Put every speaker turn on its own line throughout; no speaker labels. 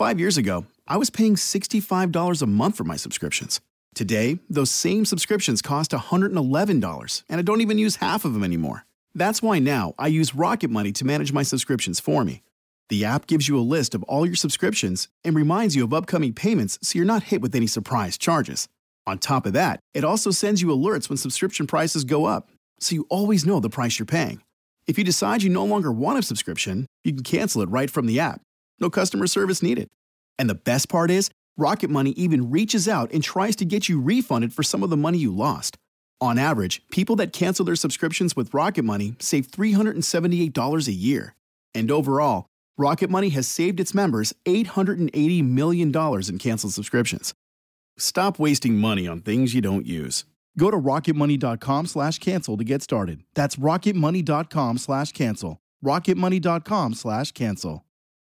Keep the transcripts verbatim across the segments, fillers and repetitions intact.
Five years ago, I was paying sixty-five dollars a month for my subscriptions. Today, those same subscriptions cost one hundred eleven dollars, and I don't even use half of them anymore. That's why now I use Rocket Money to manage my subscriptions for me. The app gives you a list of all your subscriptions and reminds you of upcoming payments so you're not hit with any surprise charges. On top of that, it also sends you alerts when subscription prices go up, so you always know the price you're paying. If you decide you no longer want a subscription, you can cancel it right from the app. No customer service needed. And the best part is, Rocket Money even reaches out and tries to get you refunded for some of the money you lost. On average, people that cancel their subscriptions with Rocket Money save three hundred seventy-eight dollars a year. And overall, Rocket Money has saved its members eight hundred eighty million dollars in canceled subscriptions. Stop wasting money on things you don't use. Go to rocketmoney.com slash cancel to get started. That's rocketmoney.com slash cancel. rocketmoney.com slash cancel.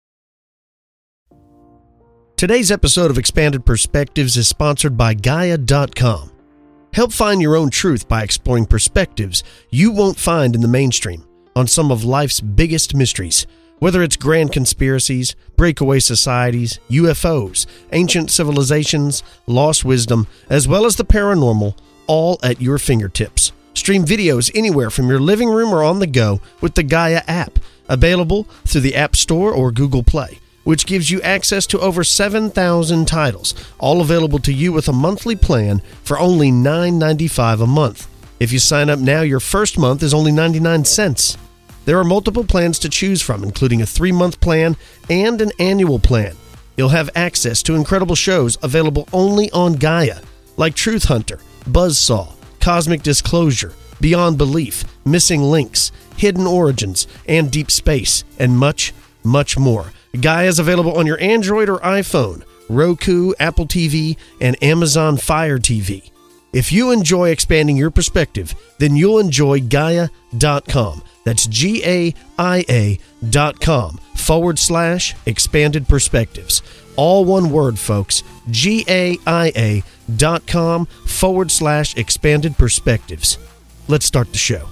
Today's episode of Expanded Perspectives is sponsored by Gaia dot com. Help find your own truth by exploring perspectives you won't find in the mainstream on some of life's biggest mysteries. Whether it's grand conspiracies, breakaway societies, U F Os, ancient civilizations, lost wisdom, as well as the paranormal, all at your fingertips. Stream videos anywhere from your living room or on the go with the Gaia app, available through the App Store or Google Play, which gives you access to over seven thousand titles, all available to you with a monthly plan for only nine ninety-five a month. If you sign up now, your first month is only ninety-nine cents. There are multiple plans to choose from, including a three-month plan and an annual plan. You'll have access to incredible shows available only on Gaia, like Truth Hunter, Buzzsaw, Cosmic Disclosure, Beyond Belief, Missing Links, Hidden Origins, and Deep Space, and much, much more. Gaia is available on your Android or iPhone, Roku, Apple T V, and Amazon Fire T V. If you enjoy expanding your perspective, then you'll enjoy Gaia dot com. That's G-A-I-A dot com forward slash expanded perspectives. All one word, folks. G-A-I-A dot com forward slash expanded perspectives. Let's start the show.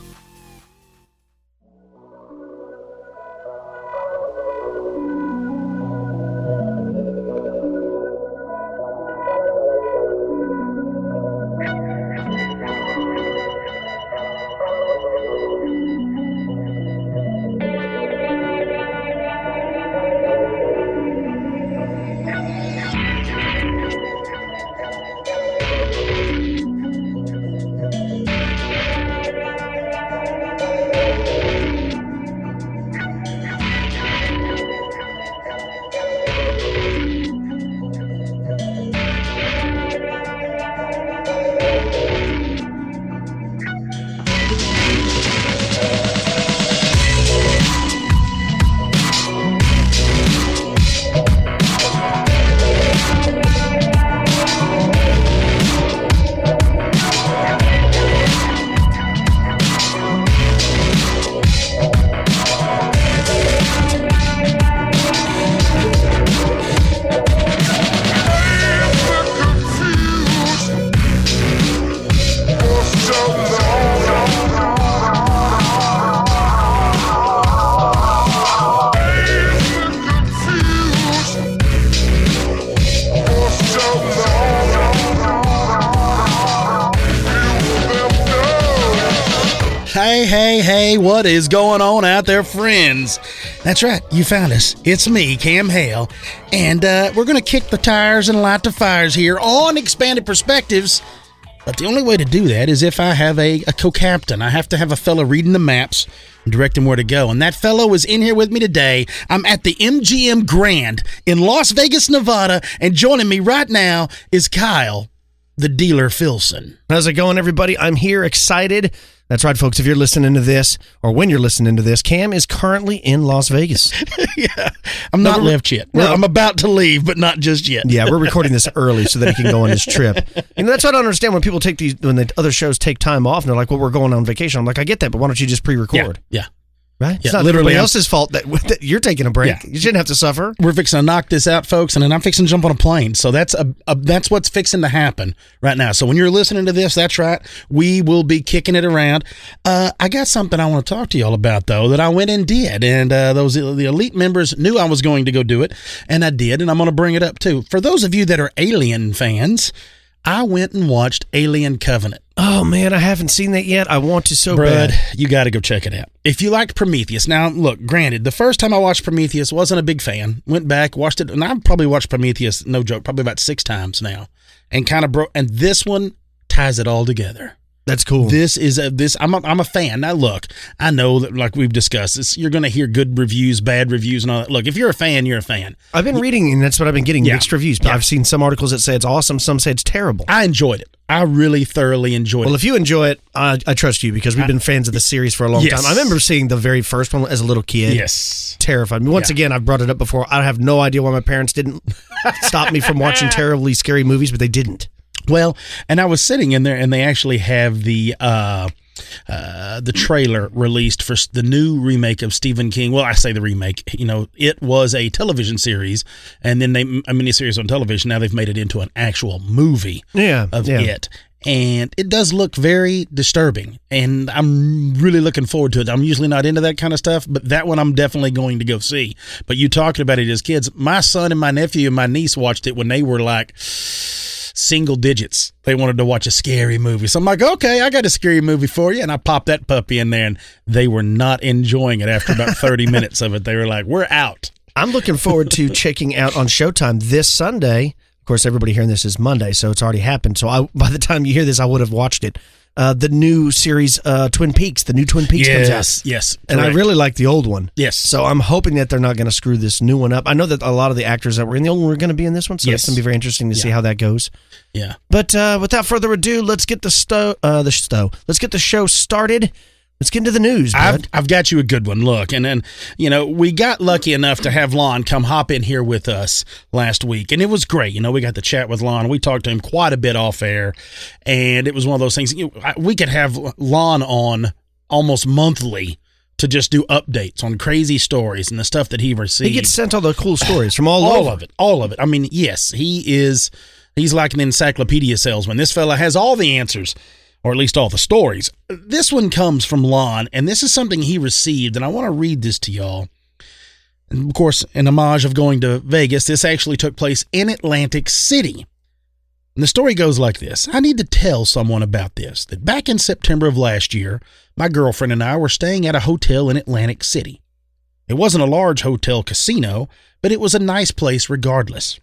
Hey, hey, hey, what is going on out there, friends? That's right, you found us. It's me, Cam Hale, and uh, we're going to kick the tires and light the fires here on Expanded Perspectives, but the only way to do that is if I have a, a co-captain. I have to have a fellow reading the maps and directing where to go, and that fellow is in here with me today. I'm at the M G M Grand in Las Vegas, Nevada, and joining me right now is Kyle, the dealer Filson.
How's it going, everybody? I'm here, excited. That's right, folks. If you're listening to this, or when you're listening to this, Cam is currently in Las Vegas.
yeah, I'm not
no,
left yet. No. I'm about to leave, but not just yet.
Yeah, we're recording this early so that he can go on his trip. And that's what I don't understand when people take these, when the other shows take time off, and they're like, well, we're going on vacation. I'm like, I get that, but why don't you just pre-record?
Yeah. yeah.
Right? It's
Yeah,
not
literally,
everybody
I'm-
else's fault that, that you're taking a break.
Yeah.
You shouldn't have to suffer.
We're fixing to knock this out, folks, and then I'm fixing to jump on a plane. So that's a, a that's what's fixing to happen right now. So when you're listening to this, that's right. We will be kicking it around. Uh, I got something I want to talk to y'all about, though, that I went and did. And uh, those the elite members knew I was going to go do it, and I did, and I'm going to bring it up, too. For those of you that are Alien fans, I went and watched Alien Covenant.
Oh, man, I haven't seen that yet. I want to so
Brad,
bad.
you got to go check it out. If you liked Prometheus, now look, granted, the first time I watched Prometheus, wasn't a big fan. Went back, watched it, and I've probably watched Prometheus, no joke, probably about six times now, and kind of broke. And this one ties it all together.
That's cool.
This is a this. I'm a, I'm a fan. Now look, I know that like we've discussed this, you're going to hear good reviews, bad reviews, and all that. Look, if you're a fan, you're a fan.
I've been reading, and that's what I've been getting,
Yeah.
mixed reviews. But
Yeah.
I've seen some articles that say it's awesome, some say it's terrible.
I enjoyed it. I really thoroughly enjoyed
Well,
it.
if you enjoy it, I, I trust you because we've been fans of the series for a long
Yes.
time. I remember seeing the very first one as a little kid.
Yes.
Terrified me. Once
Yeah.
again, I've brought it up before. I have no idea why my parents didn't stop me from watching terribly scary movies, but they didn't.
Well, and I was sitting in there, and they actually have the uh, uh, the trailer released for the new remake of Stephen King. Well, I say the remake. You know, it was a television series, and then they a miniseries on television. Now they've made it into an actual movie
Yeah,
of
yeah.
it. And it does look very disturbing, and I'm really looking forward to it. I'm usually not into that kind of stuff, but that one I'm definitely going to go see. But you talking about it as kids. My son and my nephew and my niece watched it when they were like single digits. They wanted to watch a scary movie. So I'm like, okay, I got a scary movie for you. And I popped that puppy in there, and they were not enjoying it after about thirty minutes of it. They were like, we're out.
I'm looking forward to checking out on Showtime this Sunday. Of course, everybody hearing this is Monday, so it's already happened. So I, by the time you hear this, I would have watched it. Uh, the new series, uh, Twin Peaks, the new Twin Peaks comes out.
Yes, yes.
And I
correct.
really like the old one.
Yes.
So I'm hoping that they're not going to screw this new one up. I know that a lot of the actors that were in the old one were going to be in this one, so
Yes.
it's going to be very interesting to see how that goes.
Yeah.
But uh, without further ado, let's get the sto- uh, the sto- Let's get the show started. Let's get into the news, bud.
I've, I've got you a good one. Look, and then, you know, we got lucky enough to have Lon come hop in here with us last week, and it was great. You know, we got to chat with Lon. We talked to him quite a bit off air, and it was one of those things. You know, I- we could have Lon on almost monthly to just do updates on crazy stories and the stuff that he received.
he gets sent all the cool stories from all,
all
over.
of it, all of it. I mean, yes, he is. He's like an encyclopedia salesman. This fella has all the answers, or at least all the stories. This one comes from Lon, and this is something he received, and I want to read this to y'all. And of course, in homage of going to Vegas, this actually took place in Atlantic City. And the story goes like this. I need to tell someone about this, that back in September of last year, my girlfriend and I were staying at a hotel in Atlantic City. It wasn't a large hotel casino, but it was a nice place regardless.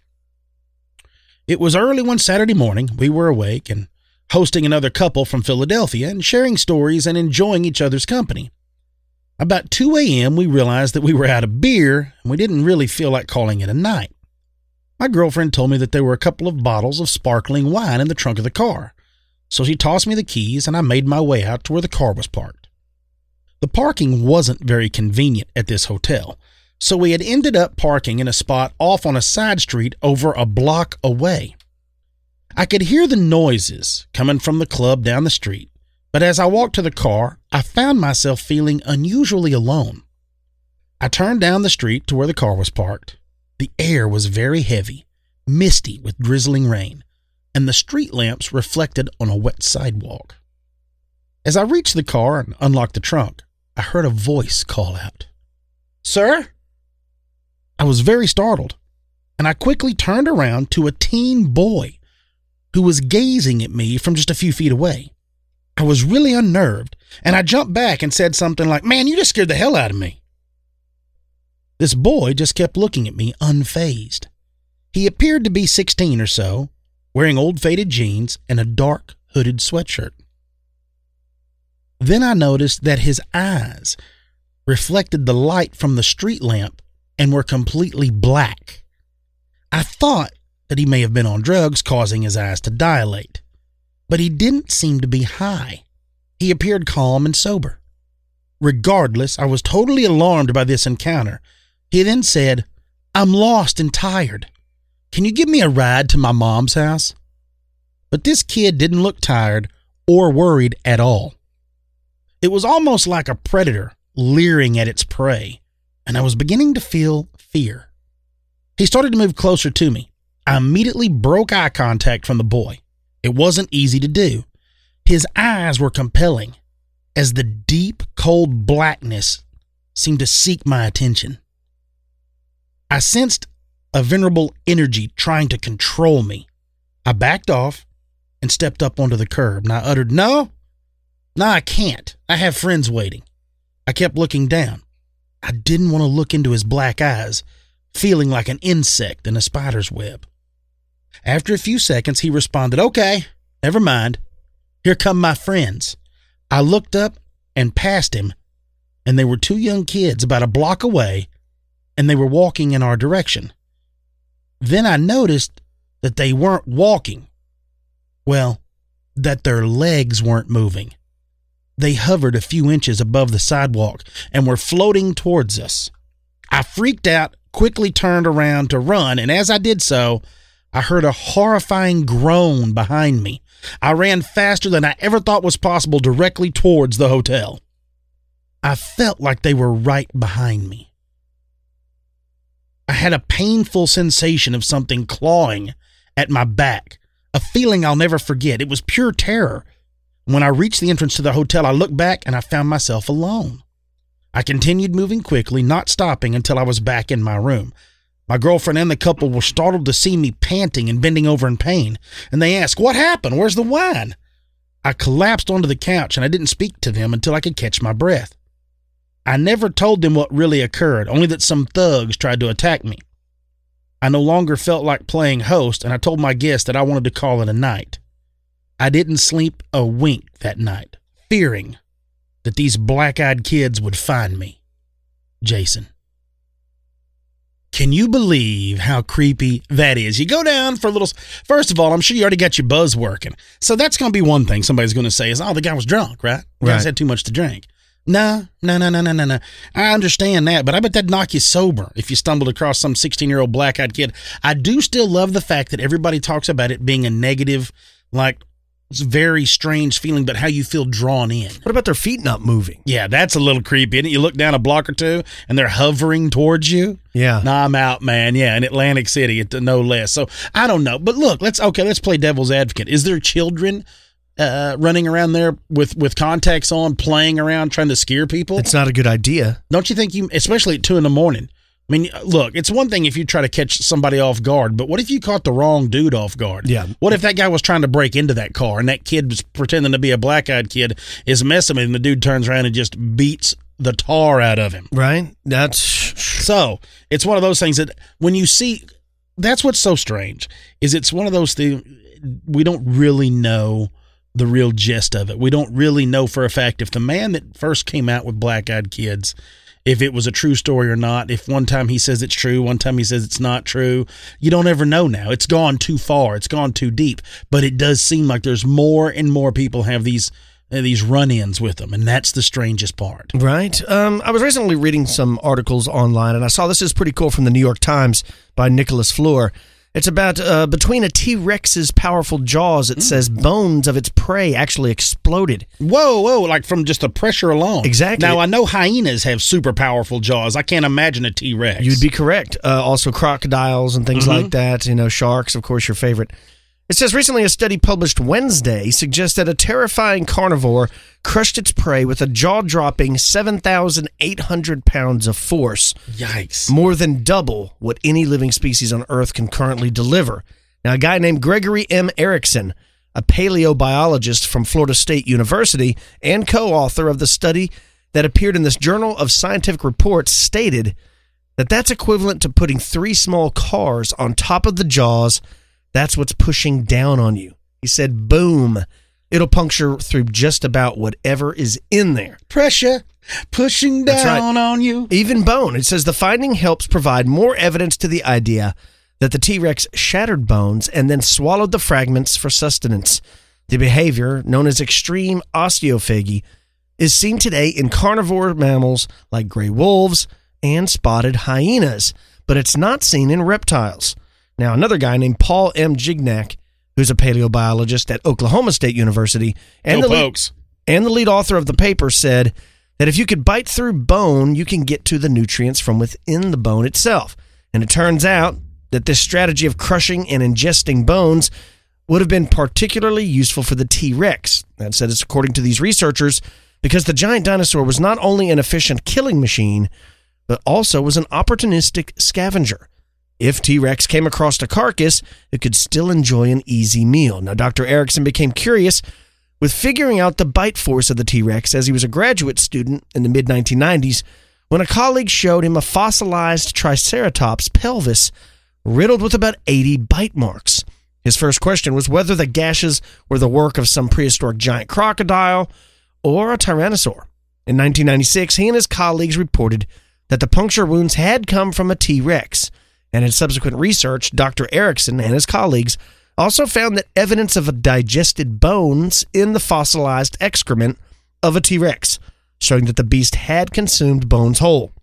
It was early one Saturday morning. We were awake and hosting another couple from Philadelphia and sharing stories and enjoying each other's company. About two a.m., we realized that we were out of beer and we didn't really feel like calling it a night. My girlfriend told me that there were a couple of bottles of sparkling wine in the trunk of the car, so she tossed me the keys and I made my way out to where the car was parked. The parking wasn't very convenient at this hotel, so we had ended up parking in a spot off on a side street over a block away. I could hear the noises coming from the club down the street, but as I walked to the car, I found myself feeling unusually alone. I turned down the street to where the car was parked. The air was very heavy, misty with drizzling rain, and the street lamps reflected on a wet sidewalk. As I reached the car and unlocked the trunk, I heard a voice call out, "Sir?" I was very startled, and I quickly turned around to a teen boy who was gazing at me from just a few feet away. I was really unnerved, and I jumped back and said something like, "Man, you just scared the hell out of me." This boy just kept looking at me unfazed. He appeared to be sixteen or so, wearing old faded jeans and a dark hooded sweatshirt. Then I noticed that his eyes reflected the light from the street lamp and were completely black. I thought that he may have been on drugs, causing his eyes to dilate, but he didn't seem to be high. He appeared calm and sober. Regardless, I was totally alarmed by this encounter. He then said, "I'm lost and tired. Can you give me a ride to my mom's house?" But this kid didn't look tired or worried at all. It was almost like a predator leering at its prey, and I was beginning to feel fear. He started to move closer to me. I immediately broke eye contact from the boy. It wasn't easy to do. His eyes were compelling, as the deep, cold blackness seemed to seek my attention. I sensed a venerable energy trying to control me. I backed off and stepped up onto the curb, and I uttered, "No, no, I can't. I have friends waiting." I kept looking down. I didn't want to look into his black eyes, feeling like an insect in a spider's web. After a few seconds, he responded, "Okay, never mind. Here come my friends." I looked up and past him, and they were two young kids about a block away, and they were walking in our direction. Then I noticed that they weren't walking. Well, that their legs weren't moving. They hovered a few inches above the sidewalk and were floating towards us. I freaked out, quickly turned around to run, and as I did so, I heard a horrifying groan behind me. I ran faster than I ever thought was possible directly towards the hotel. I felt like they were right behind me. I had a painful sensation of something clawing at my back, a feeling I'll never forget. It was pure terror. When I reached the entrance to the hotel, I looked back and I found myself alone. I continued moving quickly, not stopping until I was back in my room. My girlfriend and the couple were startled to see me panting and bending over in pain, and they asked, "What happened? Where's the wine?" I collapsed onto the couch, and I didn't speak to them until I could catch my breath. I never told them what really occurred, only that some thugs tried to attack me. I no longer felt like playing host, and I told my guests that I wanted to call it a night. I didn't sleep a wink that night, fearing that these black-eyed kids would find me. Jason. Can you believe how creepy that is? You go down for a little... First of all, I'm sure you already got your buzz working. So that's going to be one thing somebody's going to say is, "Oh, the guy was drunk, right? The
Right.
guy's had too much to drink." No, no, no, no, no, no, no. I understand that, but I bet that'd knock you sober if you stumbled across some sixteen-year-old black-eyed kid. I do still love the fact that everybody talks about it being a negative, like, it's a very strange feeling, but how you feel drawn in.
What about their feet not moving?
Yeah, that's a little creepy, isn't it? You look down a block or two, and they're hovering towards you.
Yeah.
Nah, I'm out, man. Yeah, in Atlantic City, at no less. So I don't know, but look, let's okay. Let's play devil's advocate. Is there children uh, running around there with with contacts on, playing around, trying to scare people?
It's not a good idea.
Don't you think you, especially at two in the morning? I mean, look, it's one thing if you try to catch somebody off guard, but what if you caught the wrong dude off guard?
Yeah.
What if that guy was trying to break into that car and that kid was pretending to be a black-eyed kid, is messing with him, and the dude turns around and just beats the tar out of him?
Right? That's...
So it's one of those things that when you see, that's what's so strange, is it's one of those things, we don't really know the real gist of it. We don't really know for a fact if the man that first came out with black-eyed kids, if it was a true story or not. If one time he says it's true, one time he says it's not true. You don't ever know now. It's gone too far. It's gone too deep. But it does seem like there's more and more people have these uh, these run-ins with them, and that's the strangest part.
Right. Um, I was recently reading some articles online, and I saw this is pretty cool from the New York Times by Nicholas Fleur. It's about uh, between a T-Rex's powerful jaws, it mm. says bones of its prey actually exploded.
Whoa, whoa, like from just the pressure alone.
Exactly.
Now, I know hyenas have super powerful jaws. I can't imagine a T-Rex.
You'd be correct. Uh, also crocodiles and things
Mm-hmm.
like that. You know, sharks, of course, your favorite. It says recently a study published Wednesday suggests that a terrifying carnivore crushed its prey with a jaw-dropping seven thousand eight hundred pounds of force.
Yikes.
More than double what any living species on Earth can currently deliver. Now, a guy named Gregory M. Erickson, a paleobiologist from Florida State University and co-author of the study that appeared in this Journal of Scientific Reports, stated that that's equivalent to putting three small cars on top of the jaws. That's what's pushing down on you. He said, boom, it'll puncture through just about whatever is in there.
Pressure pushing
That's
down
right.
on you.
Even bone. It says the finding helps provide more evidence to the idea that the T-Rex shattered bones and then swallowed the fragments for sustenance. The behavior, known as extreme osteophagy, is seen today in carnivore mammals like gray wolves and spotted hyenas, but it's not seen in reptiles. Now, another guy named Paul M. Gignac, who's a paleobiologist at Oklahoma State University, and,
Go
the lead,
Pokes.
and the lead author of the paper, said that if you could bite through bone, you can get to the nutrients from within the bone itself. And it turns out that this strategy of crushing and ingesting bones would have been particularly useful for the T-Rex. That said, it's according to these researchers, because the giant dinosaur was not only an efficient killing machine, but also was an opportunistic scavenger. If T-Rex came across a carcass, it could still enjoy an easy meal. Now, Doctor Erickson became curious with figuring out the bite force of the T-Rex as he was a graduate student in the mid nineteen nineties when a colleague showed him a fossilized Triceratops pelvis riddled with about eighty bite marks. His first question was whether the gashes were the work of some prehistoric giant crocodile or a tyrannosaur. In nineteen ninety-six, he and his colleagues reported that the puncture wounds had come from a T-Rex, and in subsequent research, Doctor Erickson and his colleagues also found that evidence of a digested bones in the fossilized excrement of a T-Rex, showing that the beast had consumed bones whole.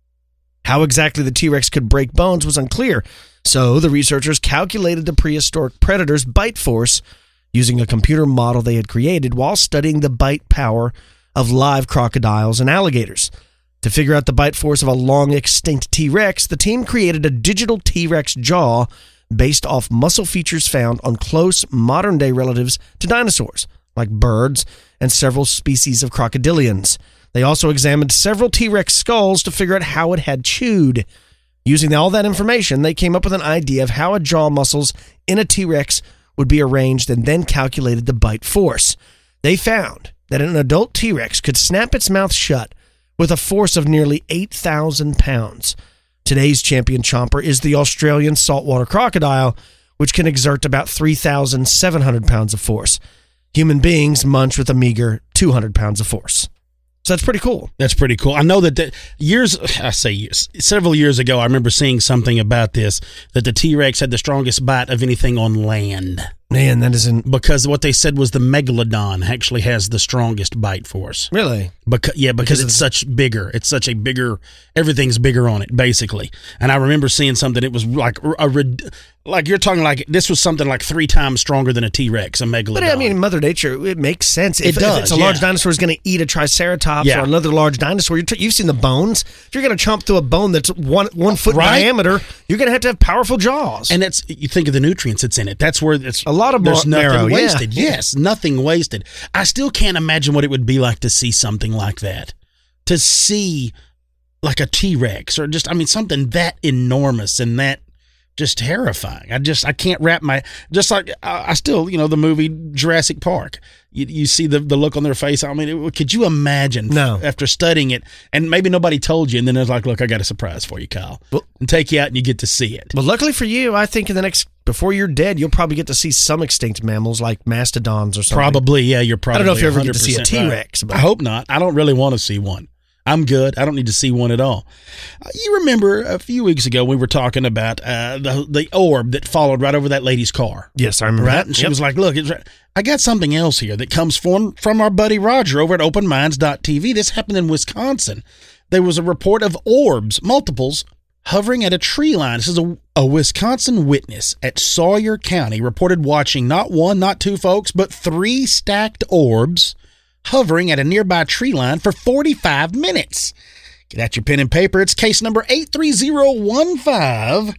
How exactly the T-Rex could break bones was unclear, so the researchers calculated the prehistoric predator's bite force using a computer model they had created while studying the bite power of live crocodiles and alligators. To figure out the bite force of a long-extinct T-Rex, the team created a digital T-Rex jaw based off muscle features found on close modern-day relatives to dinosaurs, like birds and several species of crocodilians. They also examined several T-Rex skulls to figure out how it had chewed. Using all that information, they came up with an idea of how a jaw muscles in a T-Rex would be arranged and then calculated the bite force. They found that an adult T-Rex could snap its mouth shut with a force of nearly eight thousand pounds. Today's champion chomper is the Australian saltwater crocodile, which can exert about three thousand seven hundred pounds of force. Human beings munch with a meager two hundred pounds of force. So that's pretty cool.
That's pretty cool. I know that the, years, I say years, several years ago, I remember seeing something about this, that the T-Rex had the strongest bite of anything on land.
Man, that isn't...
Because what they said was the Megalodon actually has the strongest bite force.
Really?
Because, yeah, because, because it's such bigger. It's such a bigger... Everything's bigger on it, basically. And I remember seeing something, it was like a... Like, you're talking like... This was something like three times stronger than a T-Rex, a Megalodon.
But, I mean, Mother Nature, it makes sense. If,
it does,
if it's a
yeah.
large dinosaur is going to eat a Triceratops
yeah.
or another large dinosaur, you're t- you've seen the bones. If you're going to chomp through a bone that's one one foot
right?
diameter, you're going to have to have powerful jaws.
And it's... You think of the nutrients that's in it. That's where it's...
A lot of
There's
mar-
nothing
marrow,
wasted.
Yeah.
Yes, nothing wasted. I still can't imagine what it would be like to see something like that. To see like a T-Rex or just, I mean, something that enormous and that just terrifying. I just, I can't wrap my, just like, I, I still, you know, the movie Jurassic Park. You, you see the, the look on their face. I mean, it, could you imagine
no.
after studying it and maybe nobody told you and then it's like, look, I got a surprise for you, Kyle. Well, and take you out and you get to see it.
Well, luckily for you, I think in the next, before you're dead, you'll probably get to see some extinct mammals like mastodons or something.
Probably, yeah, you're probably
I don't know if you ever get to see a T-Rex.
Right. I hope not. I don't really want to see one. I'm good. I don't need to see one at all. Uh, you remember a few weeks ago we were talking about uh, the the orb that followed right over that lady's car.
Yes, I remember
right?
that.
And she
yep.
was like, look, it's, I got something else here that comes from, from our buddy Roger over at open minds dot t v. This happened in Wisconsin. There was a report of orbs, multiples, hovering at a tree line. This is a, a Wisconsin witness at Sawyer County reported watching not one, not two folks, but three stacked orbs hovering at a nearby tree line for forty-five minutes. Get out your pen and paper. It's case number eight three zero one five.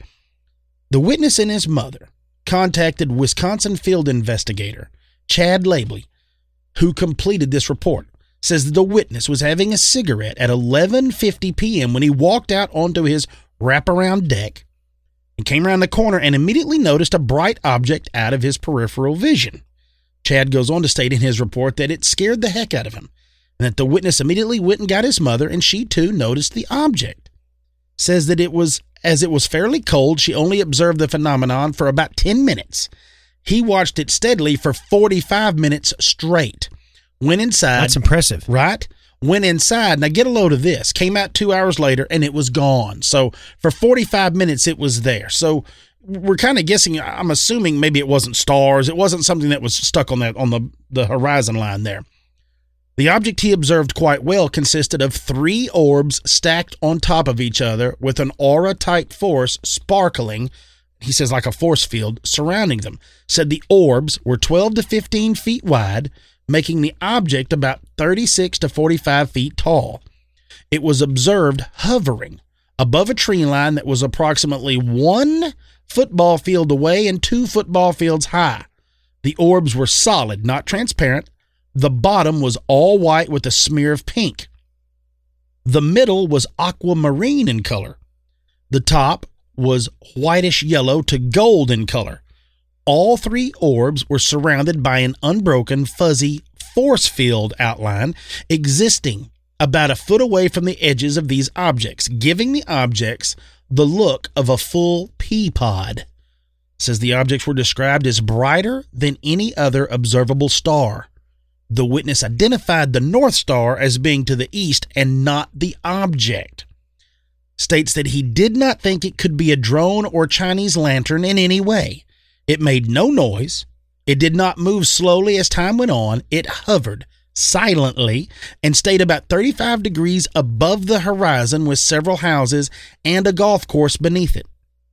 The witness and his mother contacted Wisconsin field investigator Chad Labley, who completed this report. Says that the witness was having a cigarette at eleven fifty p.m. when he walked out onto his wraparound deck and came around the corner and immediately noticed a bright object out of his peripheral vision. Chad goes on to state in his report that it scared the heck out of him, and that the witness immediately went and got his mother, and she too noticed the object. Says that it was, as it was fairly cold, she only observed the phenomenon for about ten minutes. He watched it steadily for forty-five minutes straight. Went inside.
That's impressive.
Right? Went inside. Now get a load of this. Came out two hours later, and it was gone. So for forty-five minutes, it was there. So we're kind of guessing, I'm assuming maybe it wasn't stars. It wasn't something that was stuck on that on the, the horizon line there. The object he observed quite well consisted of three orbs stacked on top of each other with an aura-type force sparkling, he says like a force field, surrounding them. Said the orbs were twelve to fifteen feet wide, making the object about thirty-six to forty-five feet tall. It was observed hovering above a tree line that was approximately one football field away and two football fields high. The orbs were solid, not transparent. The bottom was all white with a smear of pink. The middle was aquamarine in color. The top was whitish yellow to gold in color. All three orbs were surrounded by an unbroken, fuzzy force field outline existing about a foot away from the edges of these objects, giving the objects the look of a full pea pod. It says the objects were described as brighter than any other observable star. The witness identified the North Star as being to the east and not the object. States that he did not think it could be a drone or Chinese lantern in any way. It made no noise. It did not move slowly as time went on. It hovered silently and stayed about thirty-five degrees above the horizon with several houses and a golf course beneath it.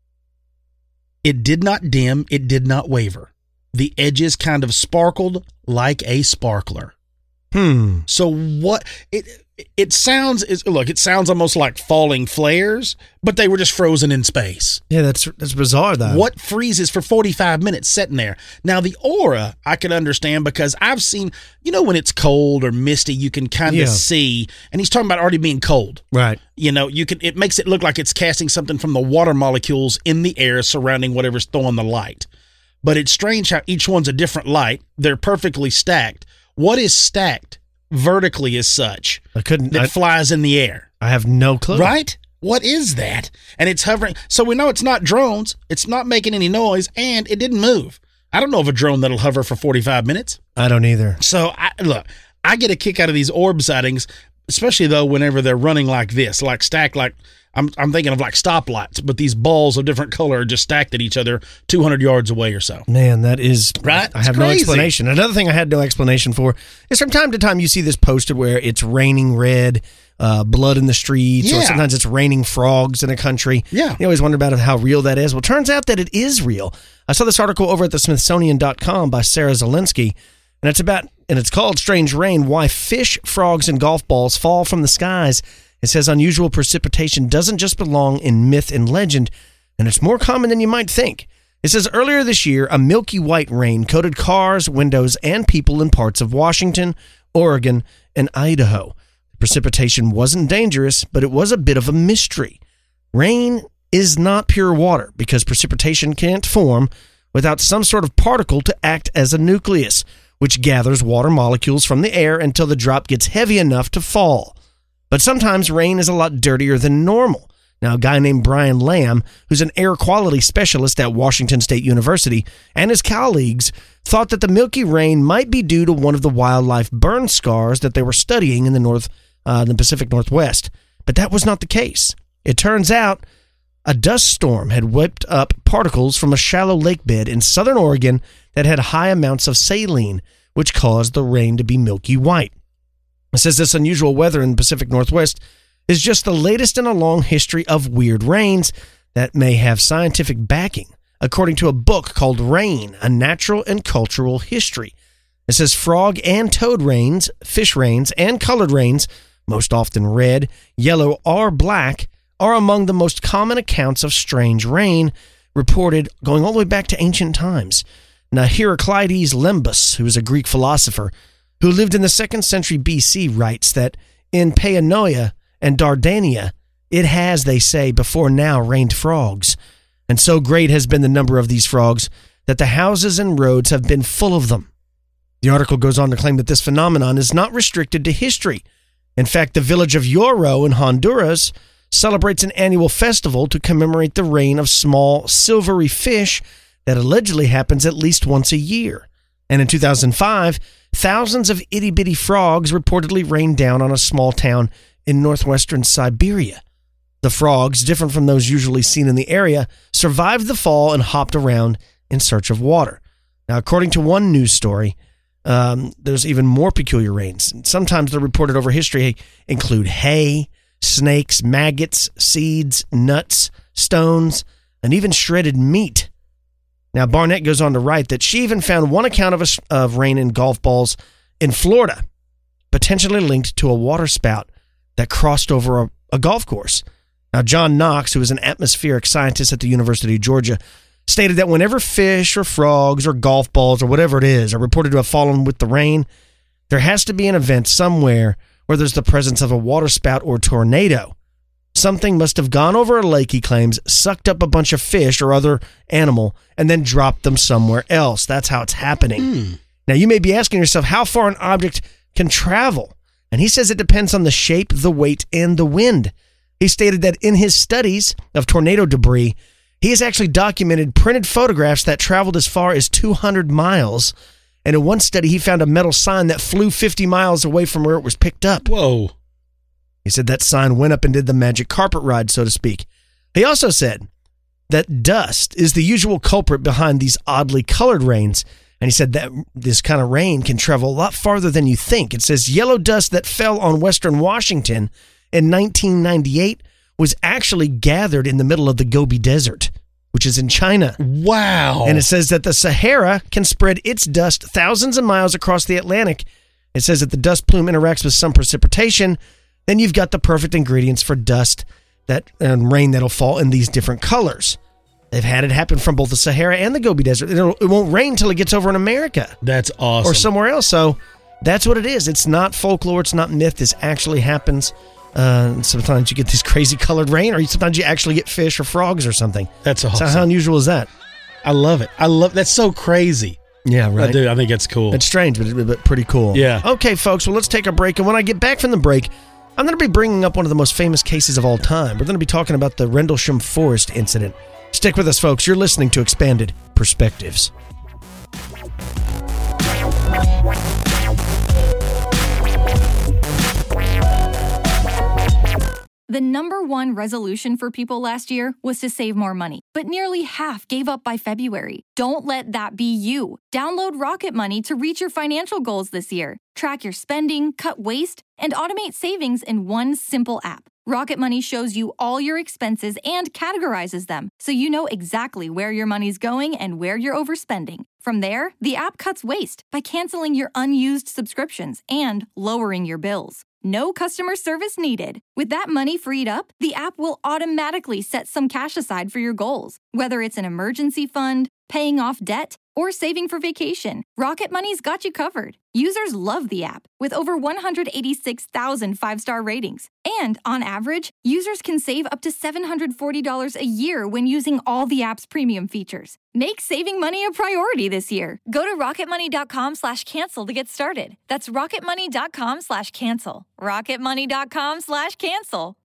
It did not dim. It did not waver. The edges kind of sparkled like a sparkler.
Hmm.
So what it it sounds is look, it sounds almost like falling flares, but they were just frozen in space.
Yeah, that's that's bizarre though.
What freezes for forty-five minutes sitting there? Now the aura I can understand because I've seen, you know, when it's cold or misty, you can kind of
Yeah.
see, and he's talking about already being cold.
Right.
You know, you can it makes it look like it's casting something from the water molecules in the air surrounding whatever's throwing the light. But it's strange how each one's a different light. They're perfectly stacked. What is stacked vertically as such
I couldn't.
that
I,
flies in the air?
I have no clue.
Right? What is that? And it's hovering. So we know it's not drones. It's not making any noise, and it didn't move. I don't know of a drone that'll hover for forty-five minutes.
I don't either.
So, I, look, I get a kick out of these orb sightings, especially, though, whenever they're running like this, like stacked like, I'm I'm thinking of like stoplights, but these balls of different color are just stacked at each other two hundred yards away or so.
Man, that is
Right?
I
It's
have no
crazy.
explanation. Another thing I had no explanation for is from time to time you see this posted where it's raining red, uh, blood in the streets, or
Yeah.
sometimes it's raining frogs in a country.
Yeah.
You always wonder about how real that is. Well, it turns out that it is real. I saw this article over at the Smithsonian dot com by Sarah Zelinsky, and it's about and it's called "Strange Rain: Why Fish, Frogs, and Golf Balls Fall from the Skies." It says unusual precipitation doesn't just belong in myth and legend, and it's more common than you might think. It says earlier this year, a milky white rain coated cars, windows, and people in parts of Washington, Oregon, and Idaho. The precipitation wasn't dangerous, but it was a bit of a mystery. Rain is not pure water because precipitation can't form without some sort of particle to act as a nucleus, which gathers water molecules from the air until the drop gets heavy enough to fall. But sometimes rain is a lot dirtier than normal. Now, a guy named Brian Lamb, who's an air quality specialist at Washington State University, and his colleagues thought that the milky rain might be due to one of the wildlife burn scars that they were studying in the North, uh, the Pacific Northwest. But that was not the case. It turns out a dust storm had whipped up particles from a shallow lake bed in southern Oregon that had high amounts of saline, which caused the rain to be milky white. It says this unusual weather in the Pacific Northwest is just the latest in a long history of weird rains that may have scientific backing, according to a book called Rain, A Natural and Cultural History. It says frog and toad rains, fish rains, and colored rains, most often red, yellow, or black, are among the most common accounts of strange rain reported going all the way back to ancient times. Now, Heraclides Lembus, who is a Greek philosopher, who lived in the second century B C, writes that in Paeonia and Dardania, it has, they say, before now rained frogs. And so great has been the number of these frogs that the houses and roads have been full of them. The article goes on to claim that this phenomenon is not restricted to history. In fact, the village of Lloro in Honduras celebrates an annual festival to commemorate the rain of small silvery fish that allegedly happens at least once a year. And in two thousand five, thousands of itty-bitty frogs reportedly rained down on a small town in northwestern Siberia. The frogs, different from those usually seen in the area, survived the fall and hopped around in search of water. Now, according to one news story, um, there's even more peculiar rains. Sometimes the reported over history include hay, snakes, maggots, seeds, nuts, stones, and even shredded meat. Now, Barnett goes on to write that she even found one account of, a, of rain in golf balls in Florida. potentially linked to a waterspout that crossed over a, a golf course. Now, John Knox, who is an atmospheric scientist at the University of Georgia, stated that whenever fish or frogs or golf balls or whatever it is are reported to have fallen with the rain, there has to be an event somewhere where there's the presence of a waterspout or tornado. Something must have gone over a lake, he claims, sucked up a bunch of fish or other animal, and then dropped them somewhere else. That's how it's happening. Mm. Now, you may be asking yourself how far an object can travel. And he says it depends on the shape, the weight, and the wind. He stated that in his studies of tornado debris, he has actually documented printed photographs that traveled as far as two hundred miles. And in one study, he found a metal sign that flew fifty miles away from where it was picked up.
Whoa.
He said that sign went up and did the magic carpet ride, so to speak. He also said that dust is the usual culprit behind these oddly colored rains. And he said that this kind of rain can travel a lot farther than you think. It says yellow dust that fell on western Washington in nineteen ninety-eight was actually gathered in the middle of the Gobi Desert, which is in China.
Wow.
And it says that the Sahara can spread its dust thousands of miles across the Atlantic. It says that the dust plume interacts with some precipitation. Then you've got the perfect ingredients for dust that and rain that'll fall in these different colors. They've had it happen from both the Sahara and the Gobi Desert. It'll, it won't rain until it gets over in America.
That's awesome.
Or somewhere else. So that's what it is. It's not folklore. It's not myth. This actually happens. Uh, sometimes you get this crazy colored rain, or sometimes you actually get fish or frogs or something.
That's awesome.
So how unusual is that?
I love it. I love that's so crazy.
Yeah, right.
I do. I think it's cool.
It's strange, but, but pretty cool.
Yeah.
Okay, folks. Well, let's take a break. And when I get back from the break, I'm going to be bringing up one of the most famous cases of all time. We're going to be talking about the Rendlesham Forest incident. Stick with us, folks. You're listening to Expanded Perspectives.
The number one resolution for people last year was to save more money, but nearly half gave up by February. Don't let that be you. Download Rocket Money to reach your financial goals this year. Track your spending, cut waste, and automate savings in one simple app. Rocket Money shows you all your expenses and categorizes them, so you know exactly where your money's going and where you're overspending. From there, the app cuts waste by canceling your unused subscriptions and lowering your bills. No customer service needed. With that money freed up, the app will automatically set some cash aside for your goals. Whether it's an emergency fund, paying off debt, or saving for vacation, Rocket Money's got you covered. Users love the app, with over one hundred eighty-six thousand five-star ratings. And on average, users can save up to seven hundred forty dollars a year when using all the app's premium features. Make saving money a priority this year. Go to rocketmoney.com slash cancel to get started. That's rocketmoney.com slash cancel. rocketmoney.com slash cancel.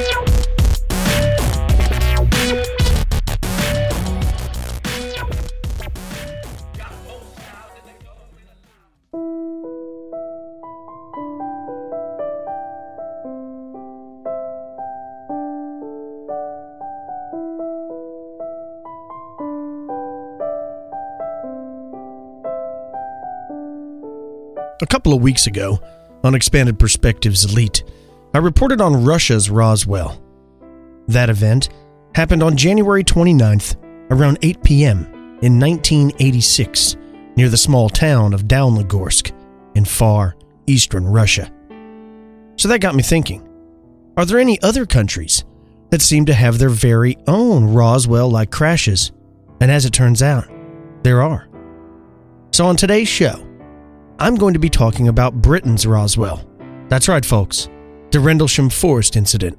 A couple of weeks ago, on Expanded Perspectives Elite, I reported on Russia's Roswell. That event happened on January twenty-ninth, around eight p.m. in nineteen eighty-six, near the small town of Downligorsk in far eastern Russia. So that got me thinking, are there any other countries that seem to have their very own Roswell-like crashes? And as it turns out, there are. So on today's show, I'm going to be talking about Britain's Roswell. That's right, folks, the Rendlesham Forest incident.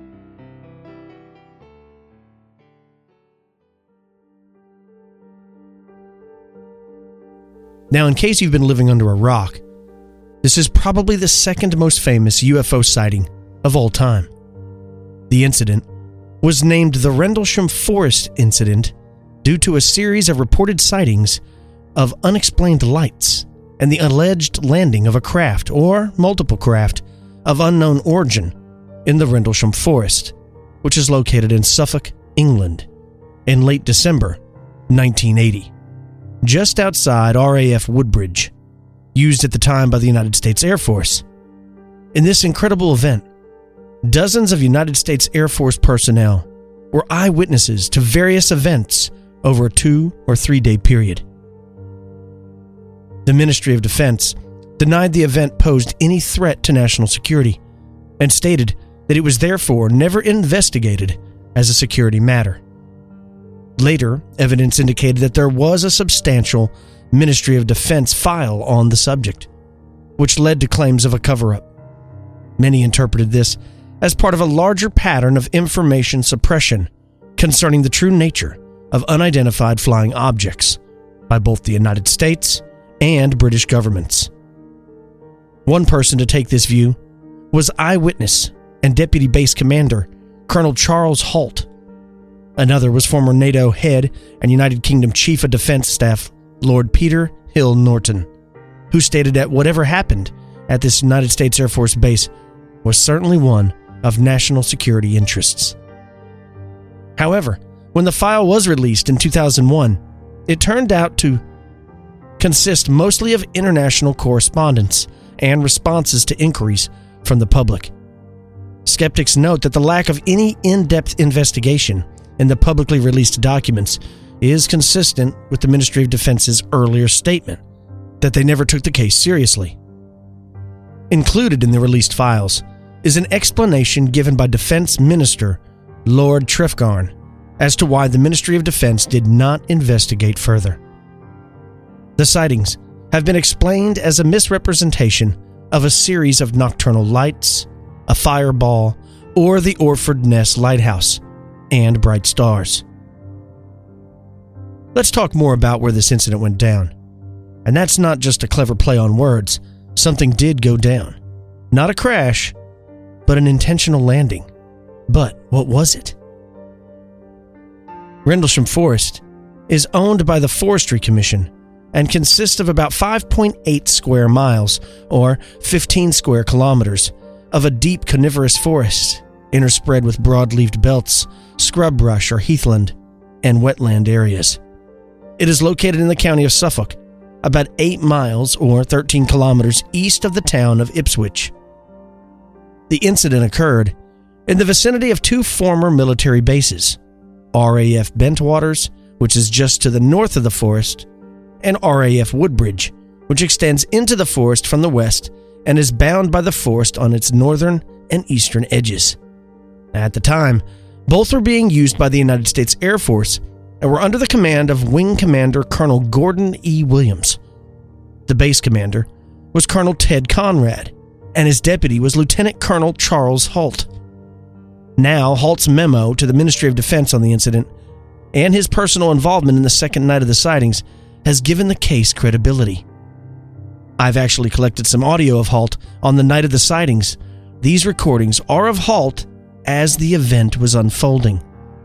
Now, in case you've been living under a rock, this is probably the second most famous U F O sighting of all time. The incident was named the Rendlesham Forest Incident due to a series of reported sightings of unexplained lights and the alleged landing of a craft or multiple craft of unknown origin in the Rendlesham Forest, which is located in Suffolk, England, in late December nineteen eighty, just outside R A F Woodbridge, used at the time by the United States Air Force. In this incredible event, dozens of United States Air Force personnel were eyewitnesses to various events over a two or three day period. The Ministry of Defense denied the event posed any threat to national security, and stated that it was therefore never investigated as a security matter. Later, evidence indicated that there was a substantial Ministry of Defense file on the subject, which led to claims of a cover-up. Many interpreted this as part of a larger pattern of information suppression concerning the true nature of unidentified flying objects by both the United States and British governments. One person to take this view was eyewitness and Deputy Base Commander Colonel Charles Halt. Another was former NATO head and United Kingdom Chief of Defense Staff Lord Peter Hill Norton, who stated that whatever happened at this United States Air Force base was certainly one of national security interests. However, when the file was released in two thousand one, it turned out to consist mostly of international correspondence and responses to inquiries from the public. Skeptics note that the lack of any in-depth investigation in the publicly released documents is consistent with the Ministry of Defense's earlier statement that they never took the case seriously. Included in the released files is an explanation given by Defense Minister Lord Trefgarne as to why the Ministry of Defense did not investigate further. The sightings have been explained as a misrepresentation of a series of nocturnal lights, a fireball, or the Orford Ness Lighthouse, and bright stars. Let's talk more about where this incident went down. And that's not just a clever play on words. Something did go down. Not a crash, but an intentional landing. But what was it? Rendlesham Forest is owned by the Forestry Commission and consists of about five point eight square miles, or fifteen square kilometers, of a deep coniferous forest, interspread with broad-leaved belts, scrub brush or heathland, and wetland areas. It is located in the county of Suffolk, about eight miles or thirteen kilometers east of the town of Ipswich. The incident occurred in the vicinity of two former military bases, R A F Bentwaters, which is just to the north of the forest, and R A F Woodbridge, which extends into the forest from the west and is bound by the forest on its northern and eastern edges. At the time, both were being used by the United States Air Force and were under the command of Wing Commander Colonel Gordon E. Williams. The base commander was Colonel Ted Conrad, and his deputy was Lieutenant Colonel Charles Halt. Now, Halt's memo to the Ministry of Defense on the incident and his personal involvement in the second night of the sightings has given the case credibility. I've actually collected some audio of Halt on the night of the sightings. These recordings are of Halt as the event was unfolding.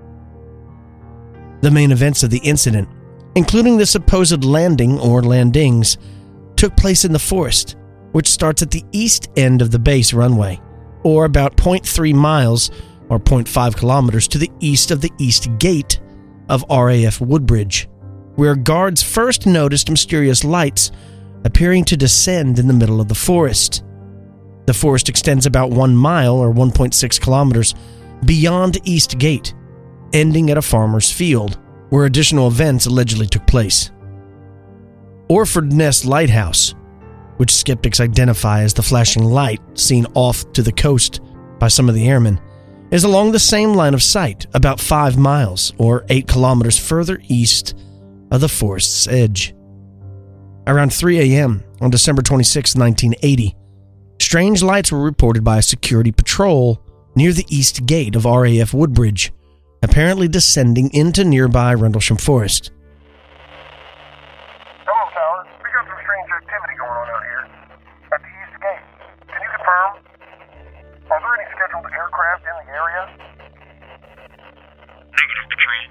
The main events of the incident, including the supposed landing or landings, took place in the forest, which starts at the east end of the base runway, or about zero point three miles or zero point five kilometers to the east of the east gate of R A F Woodbridge, where guards first noticed mysterious lights appearing to descend in the middle of the forest. The forest extends about one mile or one point six kilometers beyond East Gate, ending at a farmer's field, where additional events allegedly took place. Orford Ness Lighthouse, which skeptics identify as the flashing light seen off to the coast by some of the airmen, is along the same line of sight, about five miles or eight kilometers further east of the forest's edge. Around three a.m. on December twenty-sixth, nineteen eighty, strange lights were reported by a security patrol near the east gate of R A F Woodbridge, apparently descending into nearby Rendlesham Forest.
Hello, Tower. We got some strange activity going on out here at the east gate. Can you confirm? Are there any scheduled aircraft in the area? Negative, Patrol.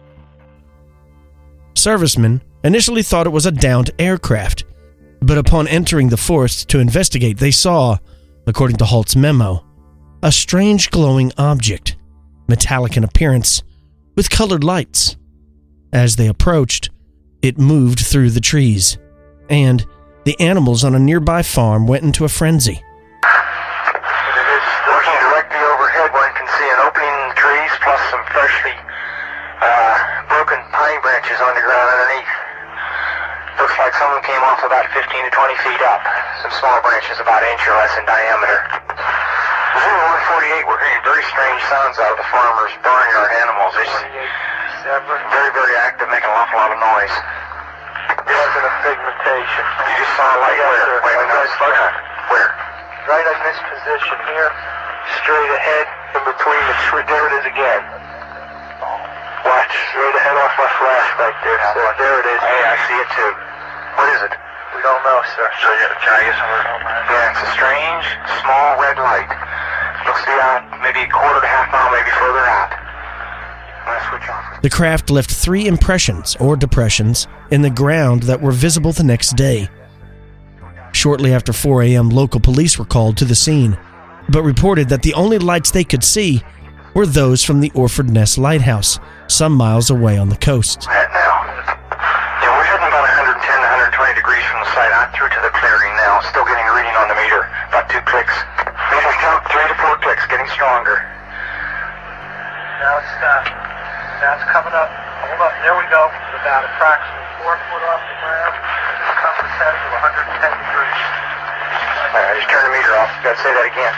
Servicemen initially thought it was a downed aircraft, but upon entering the forest to investigate, they saw, according to Halt's memo, a strange glowing object, metallic in appearance, with colored lights. As they approached, it moved through the trees, and the animals on a nearby farm went into a frenzy.
It is looking directly overhead. One can see an opening in the trees, plus some freshly uh, broken pine branches on the ground underneath. Looks like someone came off about fifteen to twenty feet up. some small branches about an inch or less in diameter. Zero one forty-eight, we're hearing very strange sounds out of the farmer's barnyard animals. It's very, very active, making an awful lot of noise.
Wasn't a pigmentation.
You just saw a light
Yes,
where?
sir.
Wait,
Like
no,
this.
slow down. Where?
Right in this position here, straight ahead, in between the tree. There it is again. Watch, straight ahead off my flash right there,
Yeah,
sir.
what?
There it is.
Hey, I see it too. What is it?
We don't know, sir.
So, yeah, can I get some? Yeah, it's a strange, small red light. Looks to be out maybe a quarter to half mile, maybe further out. I'm gonna switch off.
The craft left three impressions, or depressions, in the ground that were visible the next day. Shortly after four a.m., local police were called to the scene, but reported that the only lights they could see were those from the Orford Ness Lighthouse, some miles away on the coast.
Right now. Yeah, we're heading about one ten to one twenty degrees from the site. I'm through to the clearing now. Still getting a reading on the meter. About two clicks. Meter's count three to four clicks, getting stronger.
Now it's, uh, now it's coming up. Hold up, there we go. About approximately four foot off the ground. It's come to setting of one hundred ten degrees.
All right, I just turned the meter off. Gotta say that again.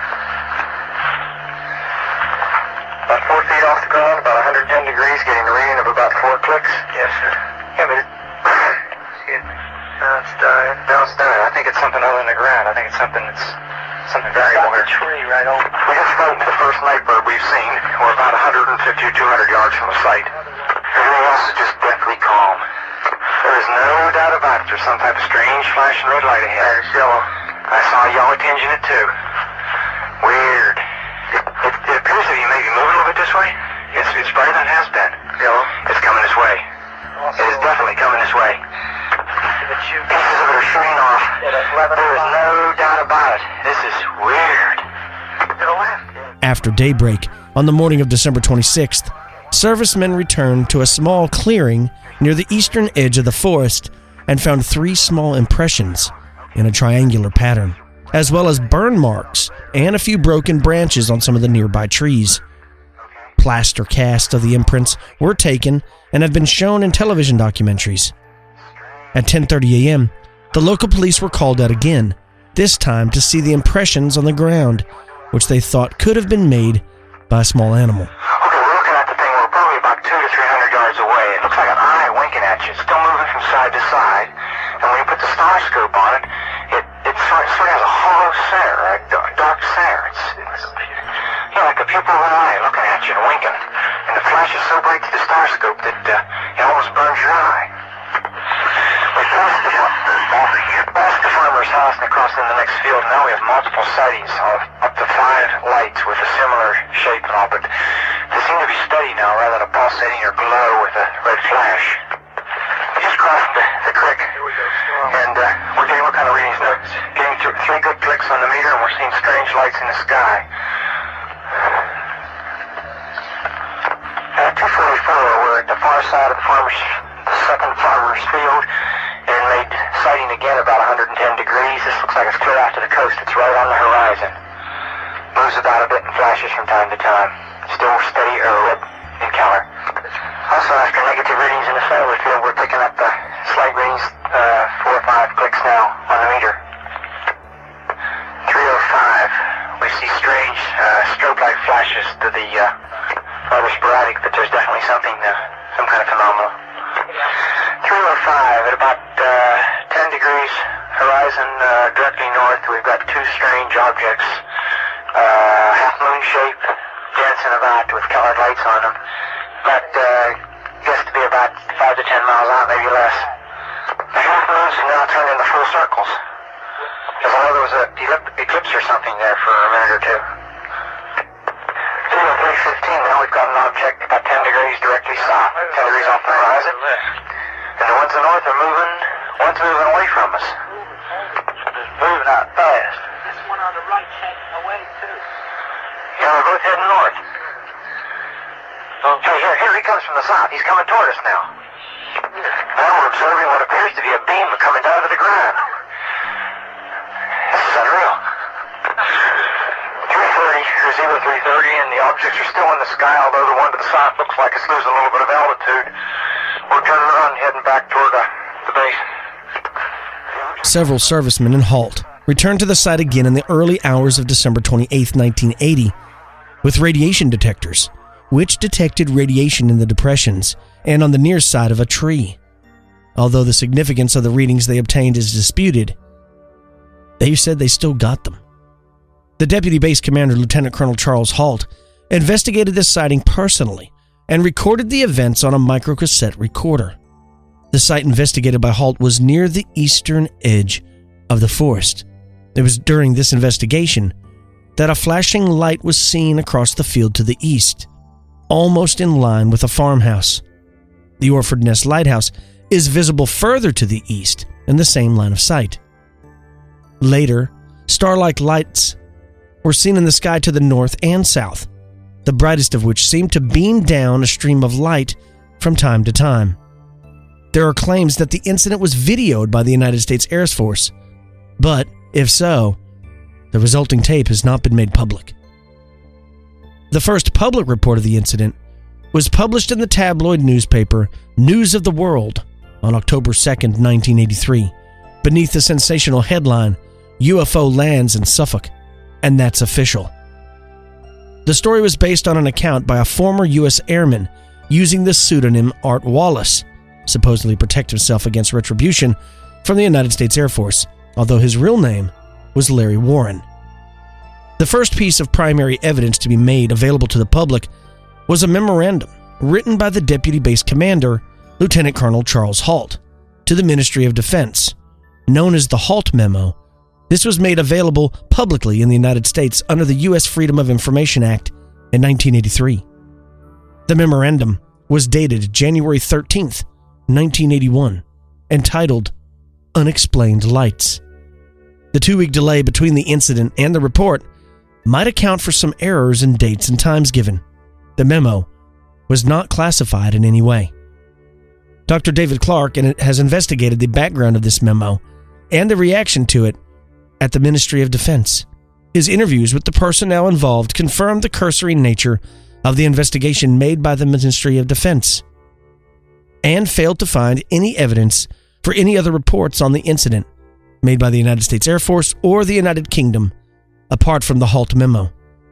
About four feet off the ground, about one hundred ten degrees, getting a reading of about four clicks.
Yes, sir.
Yeah, but it,
Excuse me. Now it's dying.
no, it's done. I think it's something other than the ground. I think it's something that's something variable
Got
here.
the tree right over.
We just spoke to the first night bird we've seen. We're about one hundred fifty or two hundred yards from the site. Everything else is just deathly calm. There is no doubt about it. There's some type of strange flashing red light ahead. It's yellow. I saw a yellow tinge in it too. Weird. It, it, it appears to be maybe moving a little bit this way. It's, it's brighter than it has been. Yellow. It's coming this way.
Also,
It is definitely coming this way.
that you
Pieces of it are shooting off.
at eleven
There is no doubt about it. This is weird. To the left.
After daybreak, on the morning of December twenty-sixth, servicemen returned to a small clearing near the eastern edge of the forest and found three small impressions in a triangular pattern, as well as burn marks and a few broken branches on some of the nearby trees. Plaster casts of the imprints were taken and have been shown in television documentaries. At ten thirty a.m., the local police were called out again, this time to see the impressions on the ground, which they thought could have been made by a small animal.
Okay, we're looking at the thing. We're probably about two to three hundred yards away. It looks like an eye winking at you. It's still moving from side to side. And when you put the star scope on it, it, it sort, of, sort of has a hollow center, a dark, dark center. It's, it's yeah, like a pupil of an eye looking at you and winking. And the flash is so bright through the star scope that uh, it almost burns your eye. We passed the, past the farmer's house and across in the next field. Now we have multiple sightings of up to five lights with a similar shape and all, but they seem to be steady now rather than a pulsating or glow with a red flash. We just crossed the, the creek, and uh, we're getting what kind of readings now? Getting th- three good clicks on the meter, and we're seeing strange lights in the sky. At two forty-four, we're at the far side of the farmer's, the second farmer's field, and made sighting again about one hundred ten degrees. This looks like it's clear out to the coast. It's right on the horizon. Moves about a bit and flashes from time to time. Still steady or red in color. Also, after negative readings in the solar field, we're picking up uh, slight readings, uh, four or five clicks now on the meter. three oh five. We see strange uh, strobe-like flashes to the uh, rather sporadic, but there's definitely something, uh, some kind of phenomenon. three oh five at about uh, ten degrees horizon uh, directly north. We've got two strange objects, uh, half moon shape, dancing about with colored lights on them. About, uh, guess to be about five to ten miles out, maybe less. The half moons have now turned into full circles. As though there was a eclipse or something there for a minute or two. three fifteen, now we've got an object about ten degrees directly south, ten degrees off the horizon. And the ones in the north are moving, one's moving away from us. It's moving out fast.
This one on the right's heading away too.
Yeah, they're both heading north. Hey, here, here he comes from the south. He's coming toward us now. Now we're observing what appears to be a beam coming down to the ground. This is unreal. three thirty, or zero three thirty, and the objects are still in the sky, although the one to the south looks like it's losing a little bit of altitude. We're turning around and heading back toward uh, the base.
Several servicemen and Halt returned to the site again in the early hours of December twenty-eighth, nineteen eighty, with radiation detectors, which detected radiation in the depressions and on the near side of a tree. Although the significance of the readings they obtained is disputed, they said they still got them. The Deputy Base Commander, Lieutenant Colonel Charles Halt, investigated this sighting personally and recorded the events on a microcassette recorder. The site investigated by Halt was near the eastern edge of the forest. It was during this investigation that a flashing light was seen across the field to the east, almost in line with a farmhouse. The Orford Nest Lighthouse is visible further to the east in the same line of sight. Later, star-like lights were seen in the sky to the north and south, the brightest of which seemed to beam down a stream of light from time to time. There are claims that the incident was videoed by the United States Air Force, but if so, the resulting tape has not been made public. The first public report of the incident was published in the tabloid newspaper News of the World on October second, nineteen eighty-three, beneath the sensational headline, U F O Lands in Suffolk, and that's official. The story was based on an account by a former U S airman using the pseudonym Art Wallace, supposedly protect himself against retribution from the United States Air Force, although his real name was Larry Warren. The first piece of primary evidence to be made available to the public was a memorandum written by the Deputy Base Commander, Lieutenant Colonel Charles Halt, to the Ministry of Defense, known as the Halt Memo. This was made available publicly in the United States under the U S Freedom of Information Act in nineteen eighty-three. The memorandum was dated January thirteenth, nineteen eighty-one, entitled Unexplained Lights. The two-week delay between the incident and the report might account for some errors in dates and times given. The memo was not classified in any way. Doctor David Clark has investigated the background of this memo and the reaction to it at the Ministry of Defense. His interviews with the personnel involved confirmed the cursory nature of the investigation made by the Ministry of Defense and failed to find any evidence for any other reports on the incident made by the United States Air Force or the United Kingdom, apart from the Halt memo.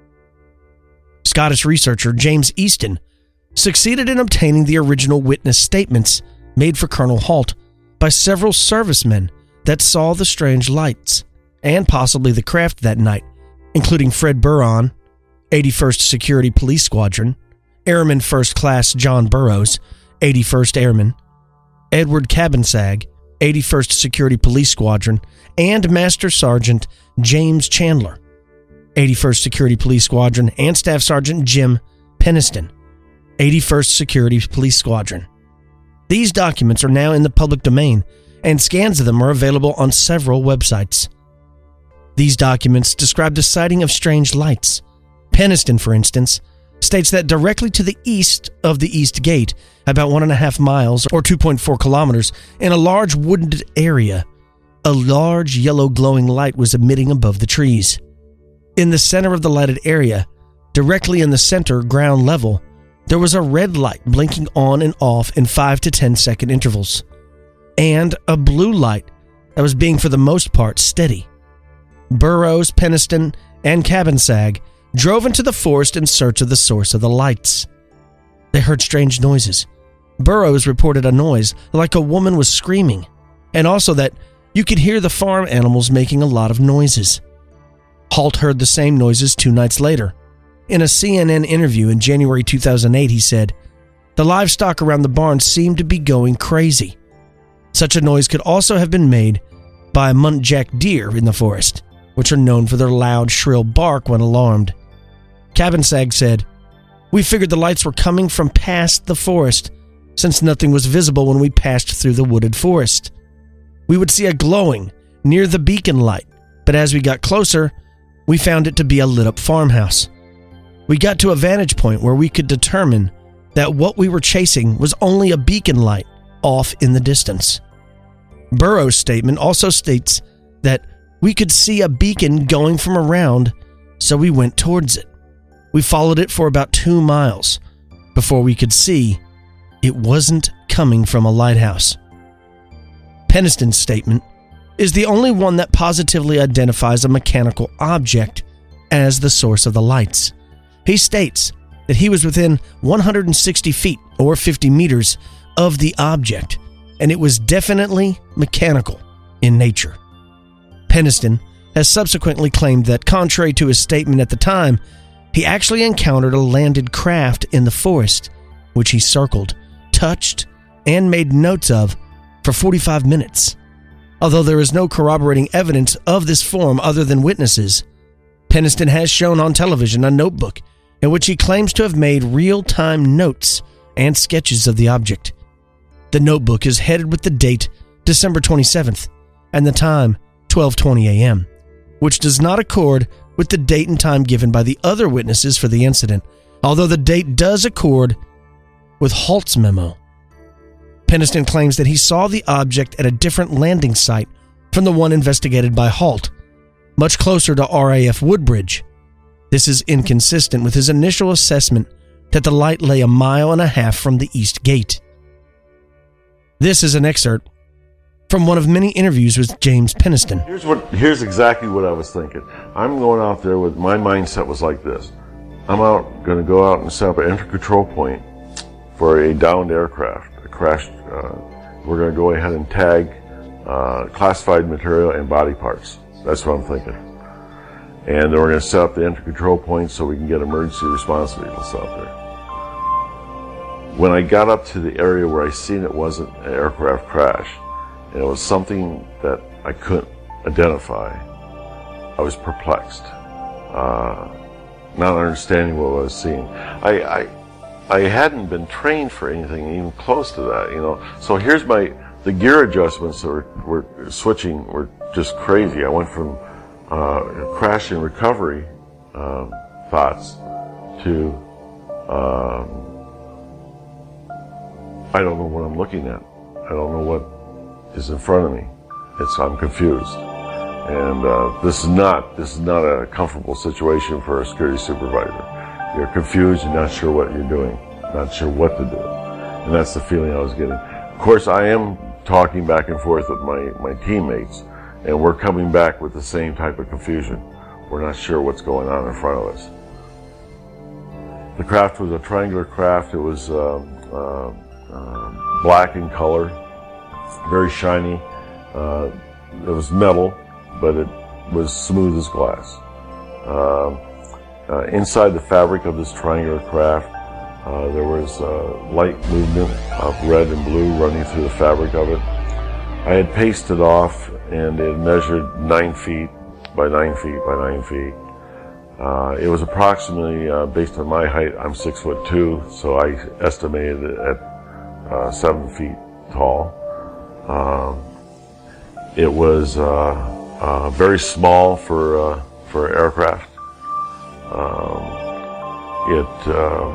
Scottish researcher James Easton succeeded in obtaining the original witness statements made for Colonel Halt by several servicemen that saw the strange lights and possibly the craft that night, including Fred Buron, eighty-first Security Police Squadron, Airman First Class John Burroughs, eighty-first Airman, Edward Cabansag, eighty-first Security Police Squadron, and Master Sergeant James Chandler, eighty-first Security Police Squadron, and Staff Sergeant Jim Peniston, eighty-first Security Police Squadron. These documents are now in the public domain, and scans of them are available on several websites. These documents describe the sighting of strange lights. Peniston, for instance, states that directly to the east of the East Gate, about one and a half miles or two point four kilometers, in a large wooded area, a large yellow glowing light was emitting above the trees. In the center of the lighted area, directly in the center ground level, there was a red light blinking on and off in five to ten second intervals, and a blue light that was being for the most part steady. Burroughs, Peniston, and Cabansag drove into the forest in search of the source of the lights. They heard strange noises. Burroughs reported a noise like a woman was screaming, and also that you could hear the farm animals making a lot of noises. Halt heard the same noises two nights later. In a C N N interview in January two thousand eight, he said, "The livestock around the barn seemed to be going crazy. Such a noise could also have been made by a muntjac deer in the forest, which are known for their loud, shrill bark when alarmed." Cabansag said, "We figured the lights were coming from past the forest, since nothing was visible when we passed through the wooded forest. We would see a glowing near the beacon light, but as we got closer, we found it to be a lit-up farmhouse. We got to a vantage point where we could determine that what we were chasing was only a beacon light off in the distance." Burroughs' statement also states that we could see a beacon going from around, so we went towards it. We followed it for about two miles before we could see it wasn't coming from a lighthouse. Peniston's statement is the only one that positively identifies a mechanical object as the source of the lights. He states that he was within one hundred sixty feet or fifty meters of the object, and it was definitely mechanical in nature. Penniston has subsequently claimed that, contrary to his statement at the time, he actually encountered a landed craft in the forest, which he circled, touched, and made notes of for forty-five minutes. Although there is no corroborating evidence of this form other than witnesses, Penniston has shown on television a notebook in which he claims to have made real-time notes and sketches of the object. The notebook is headed with the date December twenty-seventh and the time twelve twenty a.m., which does not accord with the date and time given by the other witnesses for the incident, although the date does accord with Halt's memo. Penniston claims that he saw the object at a different landing site from the one investigated by Halt, much closer to R A F Woodbridge. This is inconsistent with his initial assessment that the light lay a mile and a half from the East Gate. This is an excerpt from one of many interviews with James Penniston.
Here's what. Here's exactly what I was thinking. I'm going out there with, my mindset was like this. I'm out, going to go out and set up an entry control point for a downed aircraft, a crashed. Uh, we're going to go ahead and tag uh, classified material and body parts. That's what I'm thinking. And then we're going to set up the entry control point so we can get emergency response vehicles out there. When I got up to the area where I seen it wasn't an aircraft crash, and it was something that I couldn't identify, I was perplexed, uh, not understanding what I was seeing. I, I, I hadn't been trained for anything even close to that, you know. So here's my, the gear adjustments that were, were switching were just crazy. I went from uh, crash and recovery um, thoughts to um, I don't know what I'm looking at. I don't know what is in front of me. It's I'm confused, and uh, this is not this is not a comfortable situation for a security supervisor. You're confused. You're not sure what you're doing. Not sure what to do, and that's the feeling I was getting. Of course, I am talking back and forth with my my teammates, and we're coming back with the same type of confusion. We're not sure what's going on in front of us. The craft was a triangular craft. It was uh, uh, uh, black in color, very shiny. Uh, it was metal, but it was smooth as glass. Uh, uh, inside the fabric of this triangular craft, uh, there was uh, light movement of red and blue running through the fabric of it. I had pasted off, and it measured nine feet by nine feet by nine feet. Uh, it was approximately, uh, based on my height, I'm six foot two, so I estimated it at uh, seven feet tall. Um, it was uh, uh, very small for uh, for aircraft. Um, it um,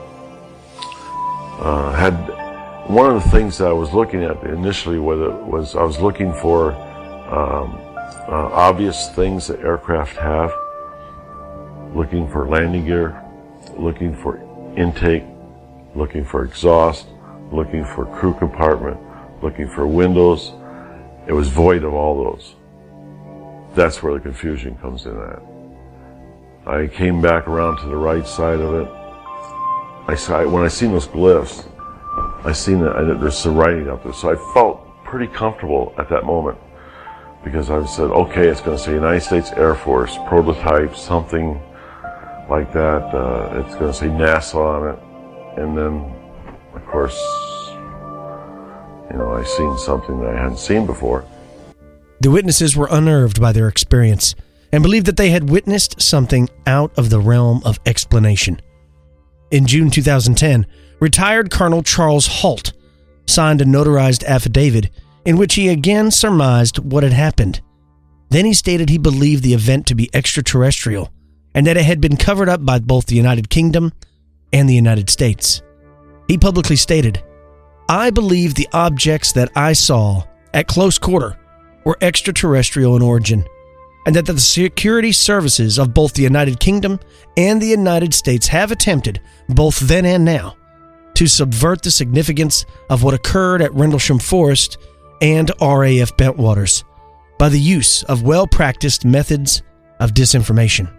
uh, had one of the things that I was looking at initially was, was I was looking for um, uh, obvious things that aircraft have. Looking for landing gear, looking for intake, looking for exhaust, looking for crew compartment, looking for windows. It was void of all those. That's where the confusion comes in at. I came back around to the right side of it. I saw, when I seen those glyphs, I seen that there's some writing up there. So I felt pretty comfortable at that moment, because I said, okay, it's going to say United States Air Force, prototype, something like that. Uh, it's going to say NASA on it. And then, of course, you know, I seen something that I hadn't seen before.
The witnesses were unnerved by their experience and believed that they had witnessed something out of the realm of explanation. In June two thousand ten, retired Colonel Charles Halt signed a notarized affidavit in which he again surmised what had happened. Then he stated he believed the event to be extraterrestrial and that it had been covered up by both the United Kingdom and the United States. He publicly stated, "I believe the objects that I saw at close quarter were extraterrestrial in origin, and that the security services of both the United Kingdom and the United States have attempted, both then and now, to subvert the significance of what occurred at Rendlesham Forest and R A F Bentwaters by the use of well-practiced methods of disinformation.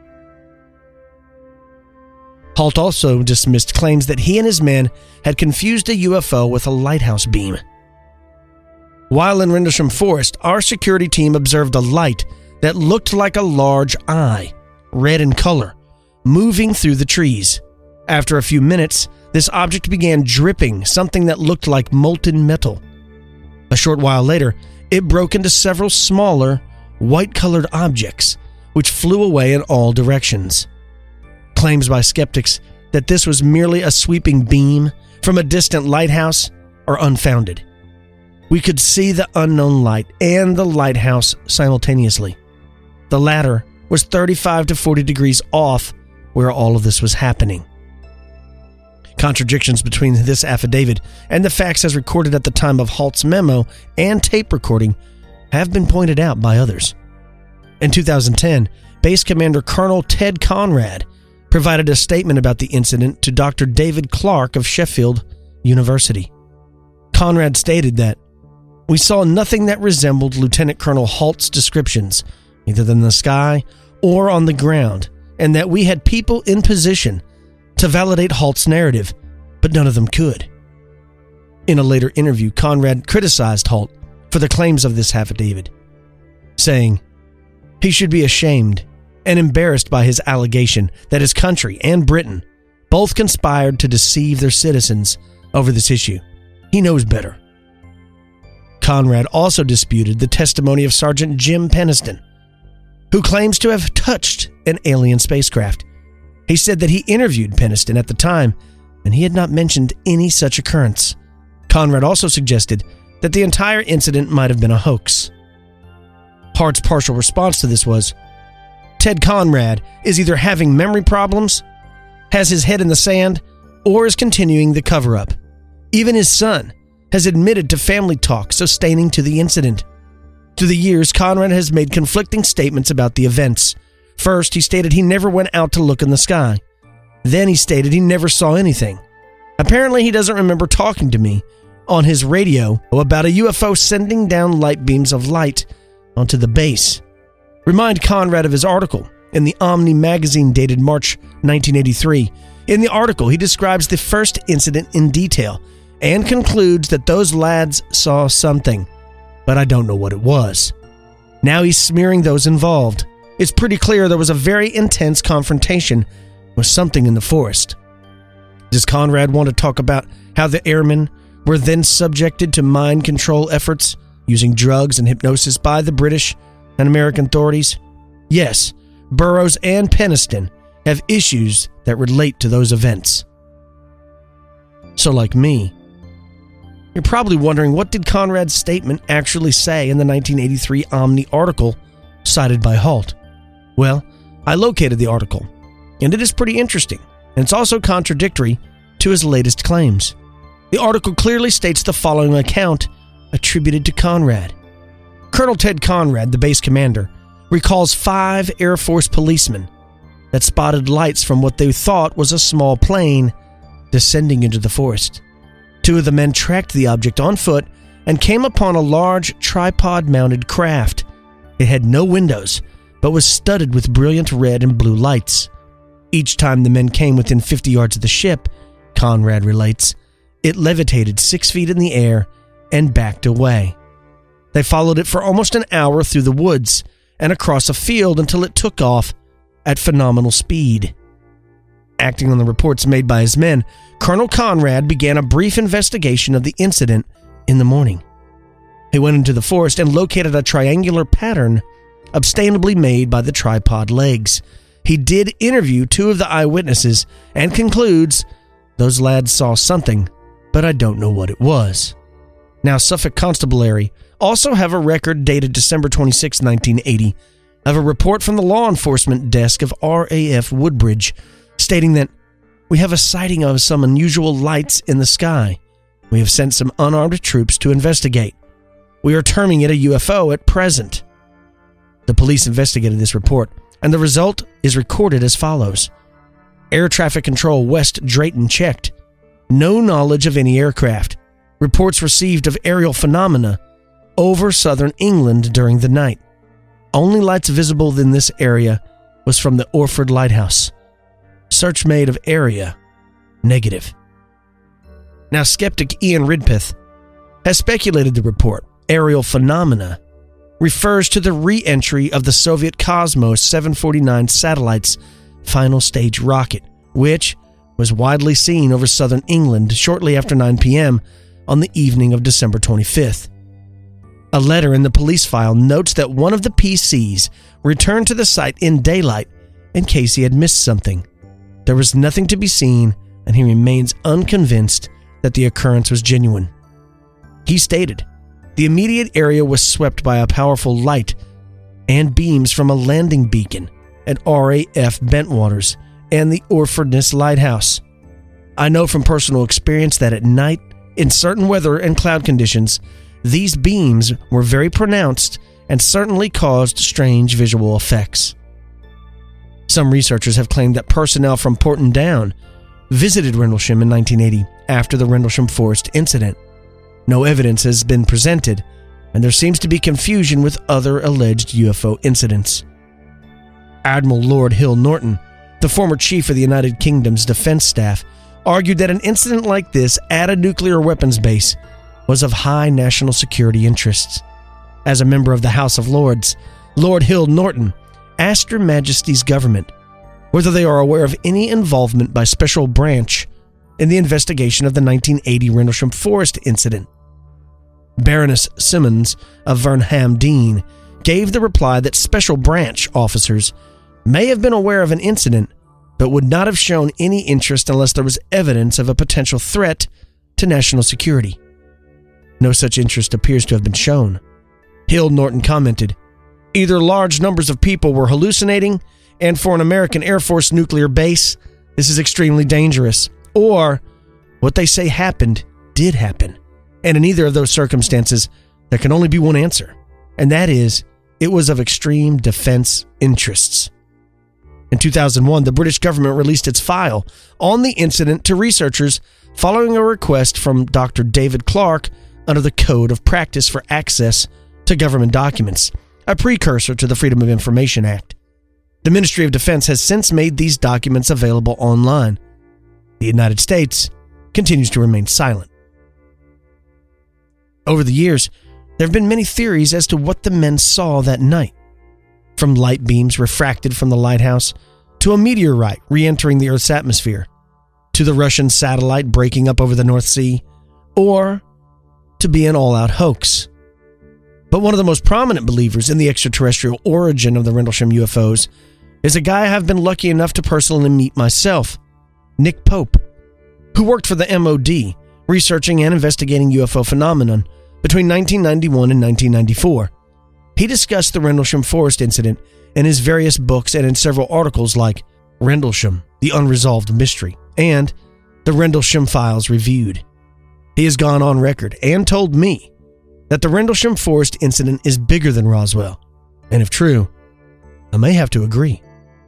Halt also dismissed claims that he and his men had confused a U F O with a lighthouse beam. While in Rendlesham Forest, our security team observed a light that looked like a large eye, red in color, moving through the trees. After a few minutes, this object began dripping something that looked like molten metal. A short while later, it broke into several smaller, white-colored objects, which flew away in all directions. Claims by skeptics that this was merely a sweeping beam from a distant lighthouse are unfounded. We could see the unknown light and the lighthouse simultaneously. The latter was thirty-five to forty degrees off where all of this was happening. Contradictions between this affidavit and the facts as recorded at the time of Halt's memo and tape recording have been pointed out by others. In two thousand ten, Base Commander Colonel Ted Conrad provided a statement about the incident to Doctor David Clark of Sheffield University. Conrad stated that, "We saw nothing that resembled Lieutenant Colonel Halt's descriptions, either in the sky or on the ground, and that we had people in position to validate Halt's narrative, but none of them could." In a later interview, Conrad criticized Halt for the claims of this affidavit, saying, "He should be ashamed and embarrassed by his allegation that his country and Britain both conspired to deceive their citizens over this issue. He knows better." Conrad also disputed the testimony of Sergeant Jim Peniston, who claims to have touched an alien spacecraft. He said that he interviewed Peniston at the time, and he had not mentioned any such occurrence. Conrad also suggested that the entire incident might have been a hoax. Hart's partial response to this was, "Ted Conrad is either having memory problems, has his head in the sand, or is continuing the cover-up. Even his son has admitted to family talk sustaining to the incident." Through the years, Conrad has made conflicting statements about the events. First, he stated he never went out to look in the sky. Then he stated he never saw anything. Apparently, he doesn't remember talking to me on his radio about a U F O sending down light beams of light onto the base. Remind Conrad of his article in the Omni magazine dated March nineteen eighty-three. In the article, he describes the first incident in detail and concludes that those lads saw something, but I don't know what it was. Now he's smearing those involved. It's pretty clear there was a very intense confrontation with something in the forest. Does Conrad want to talk about how the airmen were then subjected to mind control efforts using drugs and hypnosis by the British and American authorities? Yes, Burroughs and Peniston have issues that relate to those events. So like me, you're probably wondering, what did Conrad's statement actually say in the nineteen eighty-three Omni article cited by Halt? Well, I located the article, and it is pretty interesting, and it's also contradictory to his latest claims. The article clearly states the following account attributed to Conrad. Colonel Ted Conrad, the base commander, recalls five Air Force policemen that spotted lights from what they thought was a small plane descending into the forest. Two of the men tracked the object on foot and came upon a large tripod-mounted craft. It had no windows, but was studded with brilliant red and blue lights. Each time the men came within fifty yards of the ship, Conrad relates, it levitated six feet in the air and backed away. They followed it for almost an hour through the woods and across a field until it took off at phenomenal speed. Acting on the reports made by his men, Colonel Conrad began a brief investigation of the incident in the morning. He went into the forest and located a triangular pattern ostensibly made by the tripod legs. He did interview two of the eyewitnesses and concludes, those lads saw something, but I don't know what it was. Now, Suffolk Constabulary also have a record dated December twenty-sixth, nineteen eighty, of a report from the law enforcement desk of R A F Woodbridge stating that we have a sighting of some unusual lights in the sky. We have sent some unarmed troops to investigate. We are terming it a U F O at present. The police investigated this report, and the result is recorded as follows. Air Traffic Control West Drayton checked. No knowledge of any aircraft. Reports received of aerial phenomena over southern England during the night. Only lights visible in this area was from the Orford Lighthouse. Search made of area, negative. Now, skeptic Ian Ridpeth has speculated the report, aerial phenomena, refers to the re-entry of the Soviet Cosmos seven forty-nine satellite's final stage rocket, which was widely seen over southern England shortly after nine p.m. on the evening of December twenty-fifth. A letter in the police file notes that one of the P Cs returned to the site in daylight in case he had missed something. There was nothing to be seen, and he remains unconvinced that the occurrence was genuine. He stated, the immediate area was swept by a powerful light and beams from a landing beacon at R A F Bentwaters and the Orfordness Lighthouse. I know from personal experience that at night, in certain weather and cloud conditions, these beams were very pronounced and certainly caused strange visual effects. Some researchers have claimed that personnel from Porton Down visited Rendlesham in nineteen eighty after the Rendlesham Forest incident. No evidence has been presented, and there seems to be confusion with other alleged U F O incidents. Admiral Lord Hill Norton, the former chief of the United Kingdom's defense staff, argued that an incident like this at a nuclear weapons base was of high national security interests. As a member of the House of Lords, Lord Hill Norton asked Her Majesty's government whether they are aware of any involvement by Special Branch in the investigation of the nineteen eighty Rendlesham Forest incident. Baroness Simmons of Vernham Dean gave the reply that Special Branch officers may have been aware of an incident, but would not have shown any interest unless there was evidence of a potential threat to national security. No such interest appears to have been shown. Hill Norton commented, either large numbers of people were hallucinating, and for an American Air Force nuclear base, this is extremely dangerous, or what they say happened did happen. And in either of those circumstances, there can only be one answer, and that is, it was of extreme defense interests. In two thousand one, the British government released its file on the incident to researchers following a request from Doctor David Clark under the Code of Practice for Access to Government Documents, a precursor to the Freedom of Information Act. The Ministry of Defense has since made these documents available online. The United States continues to remain silent. Over the years, there have been many theories as to what the men saw that night. From light beams refracted from the lighthouse, to a meteorite re-entering the Earth's atmosphere, to the Russian satellite breaking up over the North Sea, or to be an all-out hoax. But one of the most prominent believers in the extraterrestrial origin of the Rendlesham U F Os is a guy I have been lucky enough to personally meet myself, Nick Pope, who worked for the M O D, researching and investigating U F O phenomenon between nineteen ninety-one and nineteen ninety-four. He discussed the Rendlesham Forest incident in his various books and in several articles like Rendlesham, The Unresolved Mystery, and The Rendlesham Files Reviewed. He has gone on record and told me that the Rendlesham Forest incident is bigger than Roswell, and if true, I may have to agree.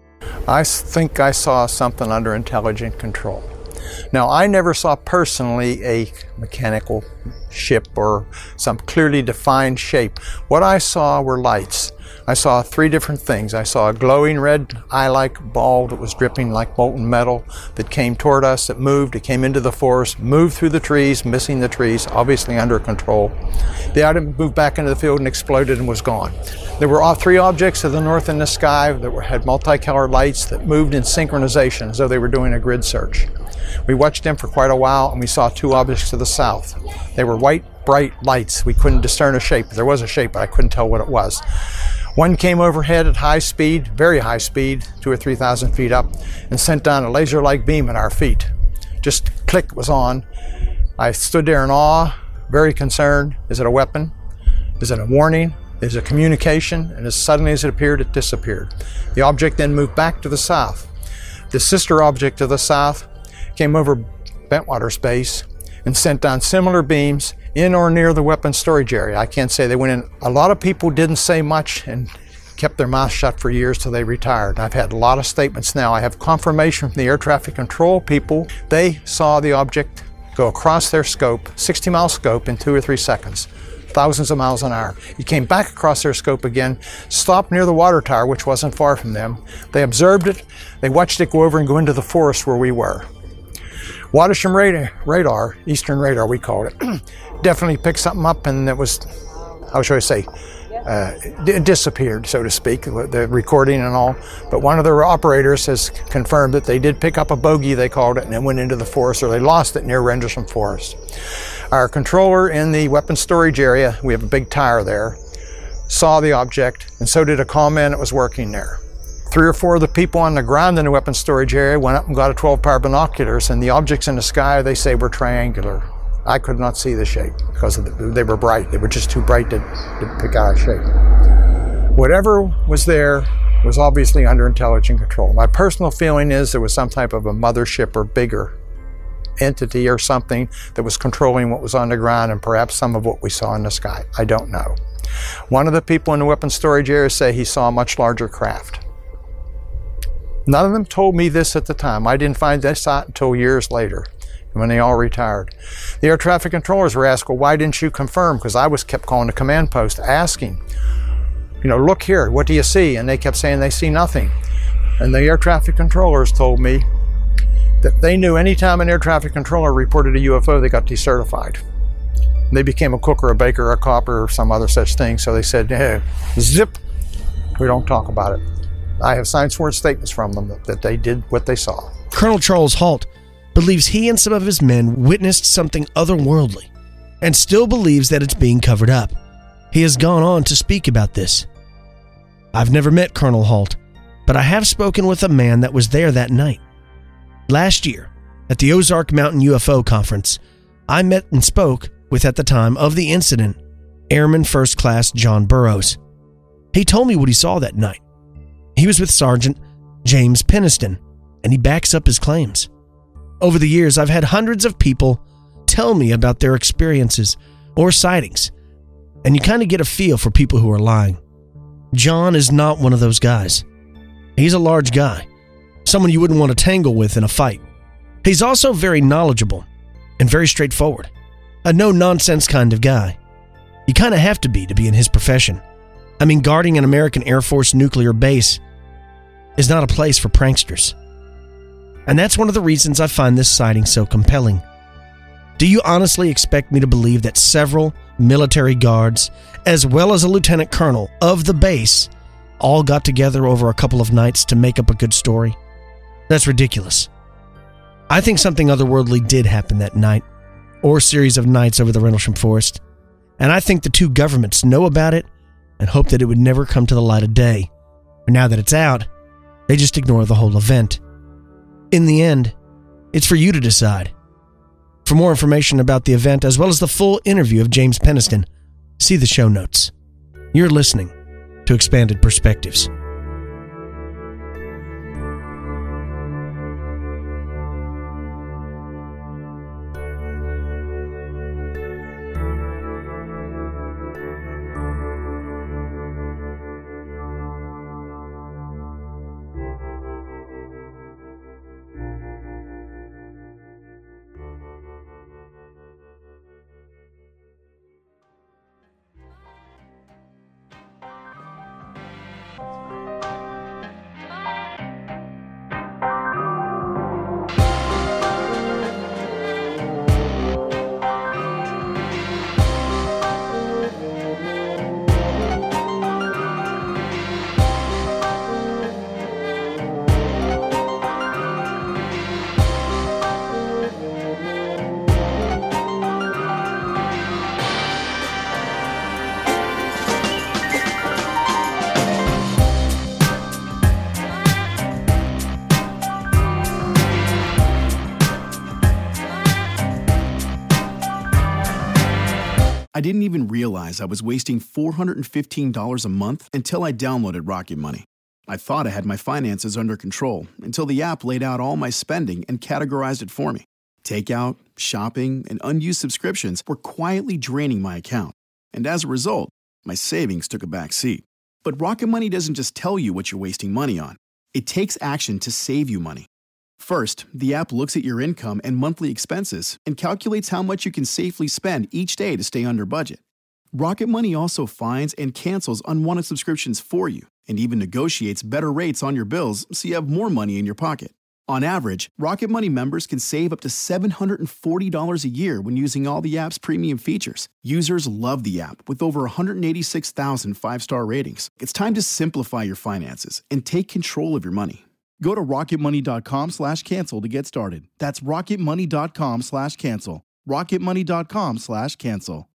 I think I saw something under intelligent control. Now, I never saw personally a mechanical ship or some clearly defined shape. What I saw were lights. I saw three different things. I saw a glowing red eye-like ball that was dripping like molten metal that came toward us, that moved, it came into the forest, moved through the trees, missing the trees, obviously under control. The item moved back into the field and exploded and was gone. There were all three objects to the north in the sky that were, had multicolored lights that moved in synchronization as though they were doing a grid search. We watched them for quite a while, and we saw two objects to the south. They were white, bright lights. We couldn't discern a shape. There was a shape, but I couldn't tell what it was. One came overhead at high speed, very high speed, two or three thousand feet up, and sent down a laser-like beam at our feet. Just click was on. I stood there in awe, very concerned. Is it a weapon? Is it a warning? Is it communication? And as suddenly as it appeared, it disappeared. The object then moved back to the south. The sister object to the south came over Bentwaters Base and sent down similar beams in or near the weapons storage area. I can't say they went in. A lot of people didn't say much and kept their mouth shut for years till they retired. I've had a lot of statements now. I have confirmation from the air traffic control people. They saw the object go across their scope, sixty mile scope, in two or three seconds. thousands of miles an hour. He came back across their scope again, stopped near the water tower, which wasn't far from them. They observed it. They watched it go over and go into the forest where we were. Watersham radar, radar, Eastern radar we called it, definitely picked something up, and it was, how should I say, uh, it disappeared, so to speak, the recording and all. But one of the operators has confirmed that they did pick up a bogey, they called it, and it went into the forest, or they lost it near Rendlesham Forest. Our controller in the weapons storage area, we have a big tower there, saw the object, and so did a common that was working there. Three or four of the people on the ground in the weapons storage area went up and got a twelve power binoculars, and the objects in the sky, they say, were triangular. I could not see the shape because of the, they were bright. They were just too bright to, to pick out a shape. Whatever was there was obviously under intelligent control. My personal feeling is there was some type of a mothership or bigger entity or something that was controlling what was on the ground and perhaps some of what we saw in the sky. I don't know. One of the people in the weapons storage area say he saw a much larger craft. None of them told me this at the time. I didn't find this out until years later, when they all retired. The air traffic controllers were asked, well, why didn't you confirm? Because I was kept calling the command post asking, you know, look here, what do you see? And they kept saying they see nothing. And the air traffic controllers told me that they knew anytime an air traffic controller reported a U F O, they got decertified. And they became a cook or a baker or a copper or some other such thing. So they said, hey, zip, we don't talk about it. I have signed sworn statements from them that they did what they saw.
Colonel Charles Halt believes he and some of his men witnessed something otherworldly and still believes that it's being covered up. He has gone on to speak about this. I've never met Colonel Halt, but I have spoken with a man that was there that night. Last year, at the Ozark Mountain U F O Conference, I met and spoke with, at the time of the incident, Airman First Class John Burroughs. He told me what he saw that night. He was with Sergeant James Penniston, and he backs up his claims. Over the years, I've had hundreds of people tell me about their experiences or sightings, and you kind of get a feel for people who are lying. John is not one of those guys. He's a large guy, someone you wouldn't want to tangle with in a fight. He's also very knowledgeable and very straightforward, a no-nonsense kind of guy. You kind of have to be to be in his profession. I mean, guarding an American Air Force nuclear base is not a place for pranksters. And that's one of the reasons I find this sighting so compelling. Do you honestly expect me to believe that several military guards, as well as a lieutenant colonel of the base, all got together over a couple of nights to make up a good story? That's ridiculous. I think something otherworldly did happen that night, or series of nights over the Rendlesham Forest, and I think the two governments know about it and hope that it would never come to the light of day. But now that it's out, they just ignore the whole event. In the end, it's for you to decide. For more information about the event, as well as the full interview of James Penniston, see the show notes. You're listening to Expanded Perspectives.
I didn't even realize I was wasting four hundred fifteen dollars a month until I downloaded Rocket Money. I thought I had my finances under control until the app laid out all my spending and categorized it for me. Takeout, shopping, and unused subscriptions were quietly draining my account. And as a result, my savings took a back seat. But Rocket Money doesn't just tell you what you're wasting money on. It takes action to save you money. First, the app looks at your income and monthly expenses and calculates how much you can safely spend each day to stay under budget. Rocket Money also finds and cancels unwanted subscriptions for you and even negotiates better rates on your bills so you have more money in your pocket. On average, Rocket Money members can save up to seven hundred forty dollars a year when using all the app's premium features. Users love the app with over one hundred eighty-six thousand five-star ratings. It's time to simplify your finances and take control of your money. Go to rocketmoney.com slash cancel to get started. That's rocketmoney.com slash cancel. rocketmoney.com slash cancel.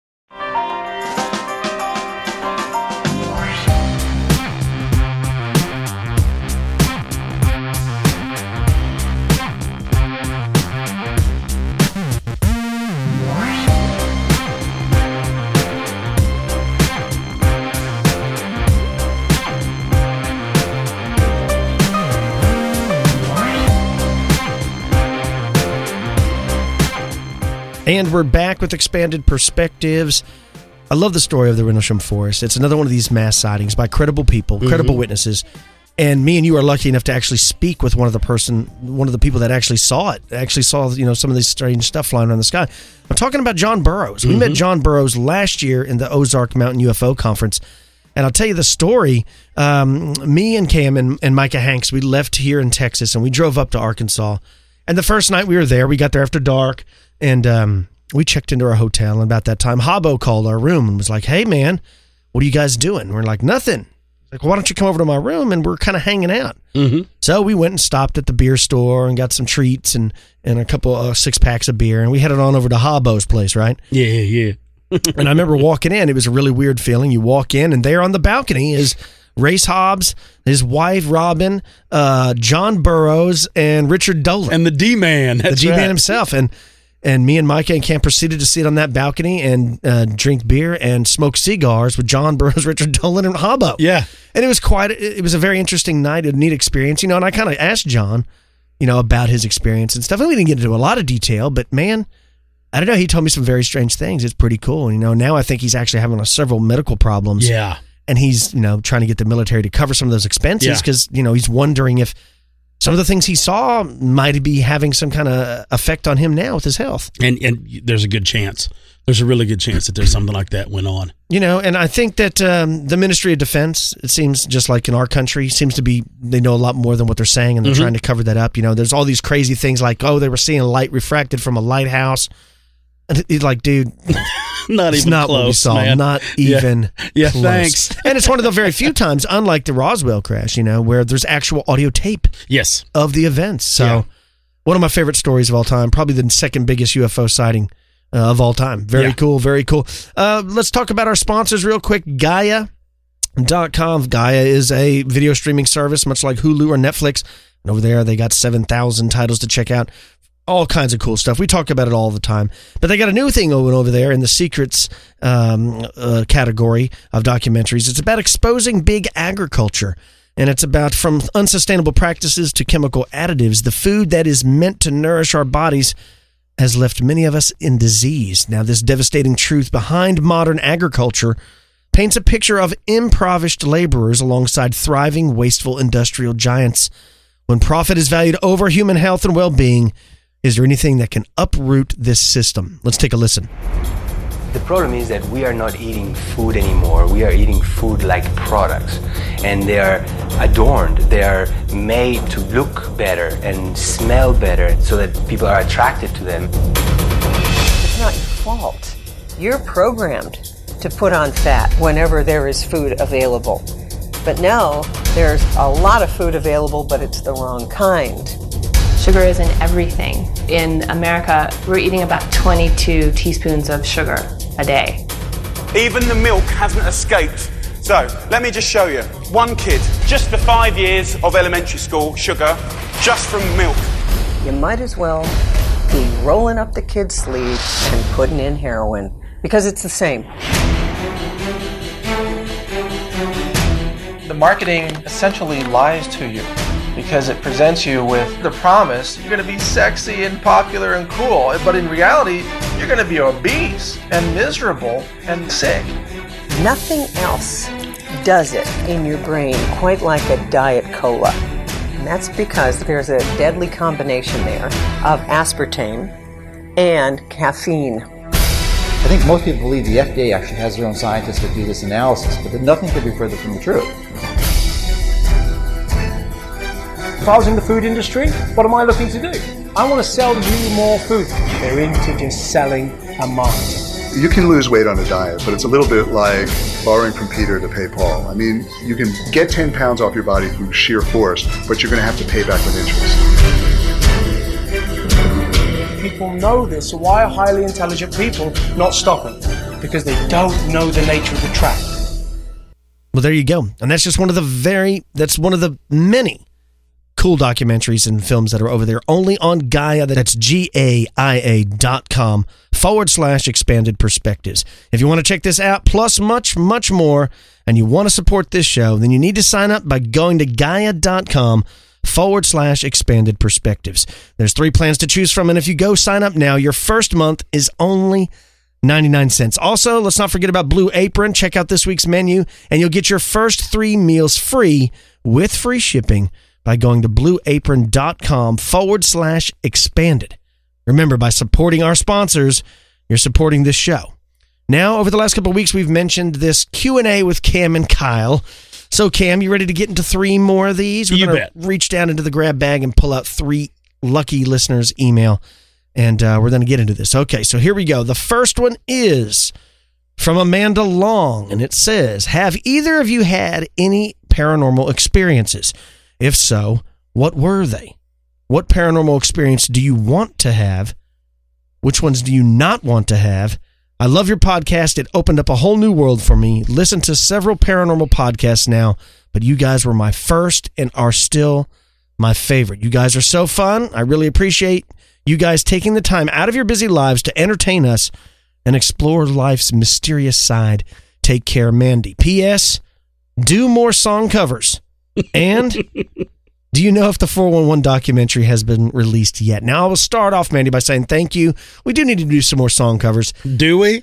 And we're back with Expanded Perspectives. I love the story of the Rendlesham Forest. It's another one of these mass sightings by credible people, mm-hmm. credible witnesses. And me and you are lucky enough to actually speak with one of the person, one of the people that actually saw it, actually saw, you know, some of this strange stuff flying around the sky. I'm talking about John Burroughs. We mm-hmm. met John Burroughs last year in the Ozark Mountain U F O Conference. And I'll tell you the story. Um, me and Cam and, and Micah Hanks, we left here in Texas and we drove up to Arkansas. And the first night we were there, we got there after dark. And um, we checked into our hotel, and about that time, Habbo called our room and was like, "Hey, man, what are you guys doing?" We're like, "Nothing." Like, why don't you come over to my room? And we're kind of hanging out. Mm-hmm. So we went and stopped at the beer store and got some treats and, and a couple of uh, six packs of beer, and we headed on over to Habbo's place, right?
Yeah, yeah.
And I remember walking in. It was a really weird feeling. You walk in, and there on the balcony is Race Hobbs, his wife, Robin, uh, John Burroughs, and Richard Dolan.
And the D-Man.
The D-Man right. himself. And And me and Micah and Cam proceeded to sit on that balcony and uh, drink beer and smoke cigars with John Burroughs, Richard Dolan, and Habbo.
Yeah.
And it was quite, it was a very interesting night, a neat experience, you know, and I kind of asked John, you know, about his experience and stuff. And we didn't get into a lot of detail, but man, I don't know, he told me some very strange things. It's pretty cool. And, you know, now I think he's actually having a, several medical problems.
Yeah.
And he's, you know, trying to get the military to cover some of those expenses because, yeah. you know, he's wondering if some of the things he saw might be having some kind of effect on him now with his health.
And and there's a good chance. There's a really good chance that there's something like that went on.
You know, and I think that um, the Ministry of Defense, it seems just like in our country, seems to be, they know a lot more than what they're saying, and they're mm-hmm. trying to cover that up. You know, there's all these crazy things like, oh, they were seeing light refracted from a lighthouse. And it's like, dude,
not
it's
even
not
close,
what we saw.
Man.
Not even
yeah, yeah
close.
Thanks.
And it's one of the very few times, unlike the Roswell crash, you know, where there's actual audio tape
yes.
of the events. So
yeah.
one of my favorite stories of all time, probably the second biggest U F O sighting uh, of all time. Very yeah. cool, very cool. Uh, let's talk about our sponsors real quick. Gaia dot com. Gaia is a video streaming service, much like Hulu or Netflix. And over there, they got seven thousand titles to check out. All kinds of cool stuff. We talk about it all the time. But they got a new thing going over there in the secrets um, uh, category of documentaries. It's about exposing big agriculture. And it's about from unsustainable practices to chemical additives. The food that is meant to nourish our bodies has left many of us in disease. Now, this devastating truth behind modern agriculture paints a picture of impoverished laborers alongside thriving, wasteful industrial giants. When profit is valued over human health and well-being, is there anything that can uproot this system? Let's take a listen.
The problem is that we are not eating food anymore. We are eating food like products. And they are adorned. They are made to look better and smell better so that people are attracted to them.
It's not your fault. You're programmed to put on fat whenever there is food available. But now there's a lot of food available, but it's the wrong kind.
Sugar is in everything. In America, we're eating about twenty-two teaspoons of sugar a day.
Even the milk hasn't escaped. So, let me just show you. One kid, just the five years of elementary school, sugar, just from milk.
You might as well be rolling up the kid's sleeve and putting in heroin, because it's the same.
The marketing essentially lies to you, because it presents you with the promise you're going to be sexy and popular and cool, but in reality, you're going to be obese and miserable and sick.
Nothing else does it in your brain quite like a Diet Cola. And that's because there's a deadly combination there of aspartame and caffeine.
I think most people believe the F D A actually has their own scientists that do this analysis, but that nothing could be further from the truth.
If I was in the food industry, what am I looking to do? I want to sell you more food. They're into just selling and marketing.
You can lose weight on a diet, but it's a little bit like borrowing from Peter to pay Paul. I mean, you can get ten pounds off your body through sheer force, but you're going to have to pay back with interest.
People know this, so why are highly intelligent people not stopping? Because they don't know the nature of the trap.
Well, there you go. And that's just one of the very, that's one of the many cool documentaries and films that are over there only on Gaia. That's G A I A dot com forward slash expanded perspectives. If you want to check this out, plus much, much more, and you want to support this show, then you need to sign up by going to Gaia dot com forward slash expanded perspectives. There's three plans to choose from, and if you go sign up now, your first month is only ninety-nine cents. Also, let's not forget about Blue Apron. Check out this week's menu, and you'll get your first three meals free with free shipping by going to blue apron dot com forward slash expanded. Remember, by supporting our sponsors, you're supporting this show. Now, over the last couple of weeks, we've mentioned this Q and A with Cam and Kyle. So, Cam, you ready to get into three more of these? We're
You
gonna
bet.
reach down into the grab bag and pull out three lucky listeners' email, and uh, we're going to get into this. Okay, so here we go. The first one is from Amanda Long, and it says, have either of you had any paranormal experiences? If so, what were they? What paranormal experience do you want to have? Which ones do you not want to have? I love your podcast. It opened up a whole new world for me. Listen to several paranormal podcasts now, but you guys were my first and are still my favorite. You guys are so fun. I really appreciate you guys taking the time out of your busy lives to entertain us and explore life's mysterious side. Take care, Mandy. P S. Do more song covers. And do you know if the four one one documentary has been released yet? Now, I will start off, Mandy, by saying thank you. We do need to do some more song covers.
Do we?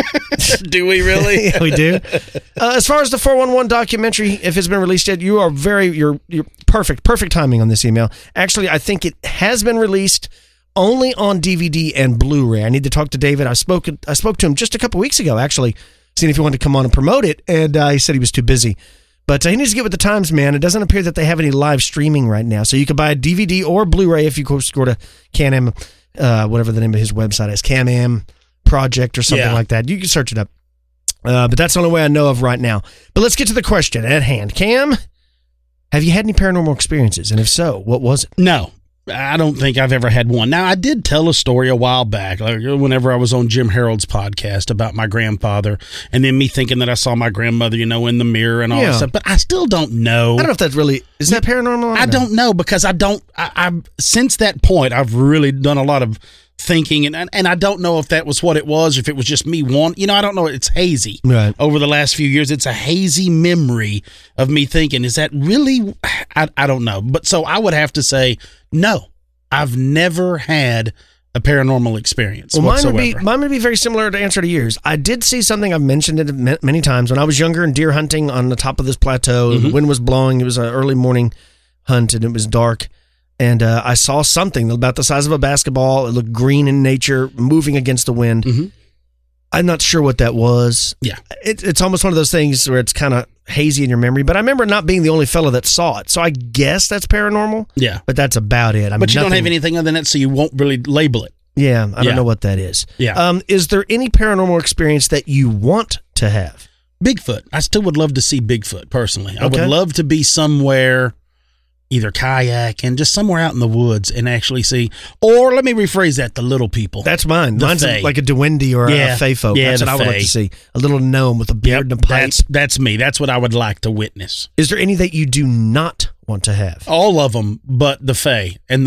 Do we really?
Yeah, we do. Uh, as far as the four one one documentary, if it's been released yet, you are very, you're, you're perfect, perfect timing on this email. Actually, I think it has been released only on D V D and Blu-ray. I need to talk to David. I spoke, I spoke to him just a couple weeks ago, actually, seeing if he wanted to come on and promote it, and uh, he said he was too busy. But uh, he needs to get with the times, man. It doesn't appear that they have any live streaming right now. So you can buy a D V D or Blu-ray if you go to Can-Am, uh, whatever the name of his website is, Can-Am Project or something
Yeah.
like that. You can search it up. Uh, but that's the only way I know of right now. But let's get to the question at hand. Cam, have you had any paranormal experiences? And if so, what was it?
No. I don't think I've ever had one. Now, I did tell a story a while back, like whenever I was on Jim Harold's podcast about my grandfather, and then me thinking that I saw my grandmother, you know, in the mirror and all
Yeah.
that stuff. But I still don't know.
I don't know if that's really, is that paranormal?
I don't know because I don't, I, I've, since that point, I've really done a lot of thinking, and and I don't know if that was what it was, if it was just me want, you know, I don't know. It's hazy.
Right.
Over the last few years, it's a hazy memory of me thinking, is that really, I, I don't know. But so I would have to say, no, I've never had a paranormal experience
Well, mine
whatsoever.
would be mine would be very similar to answer to yours. I did see something. I've mentioned it ma- many times when I was younger and deer hunting on the top of this plateau.
Mm-hmm.
The wind was blowing. It was an early morning hunt and it was dark. And uh, I saw something about the size of a basketball. It looked green in nature, moving against the wind.
Mm-hmm.
I'm not sure what that was.
Yeah,
it, it's almost one of those things where it's kind of hazy in your memory. But I remember not being the only fellow that saw it, so I guess that's paranormal.
Yeah,
but that's about it. I mean,
but you
nothing,
don't have anything other than that, so you won't really label it.
Yeah, I
Yeah.
don't know what that is.
Yeah.
Um, is there any paranormal experience that you want to have?
Bigfoot. I still would love to see Bigfoot personally. I
Okay.
would love to be somewhere, either kayak and just somewhere out in the woods and actually see. Or let me rephrase that: the little people.
That's mine.
The
Mine's
fae.
like a Duende or
Yeah.
a Fae folk.
Yeah,
That's
the
what I would like
fae.
to see. A little gnome with a beard and a pipe.
That's that's me. That's what I would like to witness.
Is there any that you do not want to have?
All of them, but the Fae and the.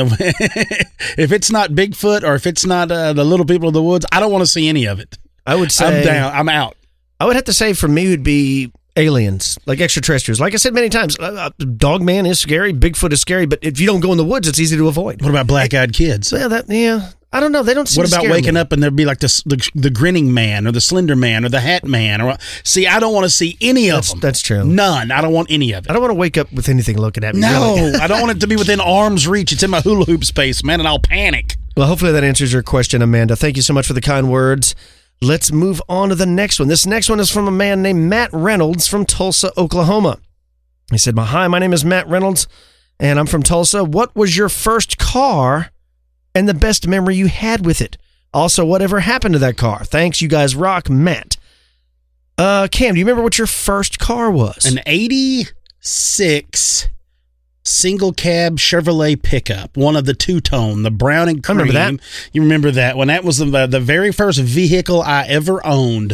If it's not Bigfoot or if it's not uh, the little people of the woods, I don't want to see any of it.
I would say
I'm down. I'm out.
I would have to say for me would be aliens, like extraterrestrials. Like I said many times, uh, Dogman is scary, Bigfoot is scary, but if you don't go in the woods, it's easy to avoid.
What about black-eyed kids?
Yeah, that yeah. I don't know. They don't. Seem
What
to
about
scare
waking
me.
up and there'd be like the, the the grinning man or the slender man or the hat man? Or see, I don't want to see any of
That's,
them.
that's true.
None. I don't want any of it.
I don't want to wake up with anything looking at me.
No,
really.
I don't want it to be within arm's reach. It's in my hula hoop space, man, and I'll panic.
Well, hopefully that answers your question, Amanda. Thank you so much for the kind words. Let's move on to the next one. This next one is from a man named Matt Reynolds from Tulsa, Oklahoma. He said, "Hi, my name is Matt Reynolds, and I'm from Tulsa. What was your first car and the best memory you had with it? Also, whatever happened to that car? Thanks, you guys rock, Matt." Uh, Cam, do you remember what your first car was?
An eighty-six single cab Chevrolet pickup, one of the two-tone, the brown and cream.
I remember that.
You remember that one? That was the the very first vehicle I ever owned.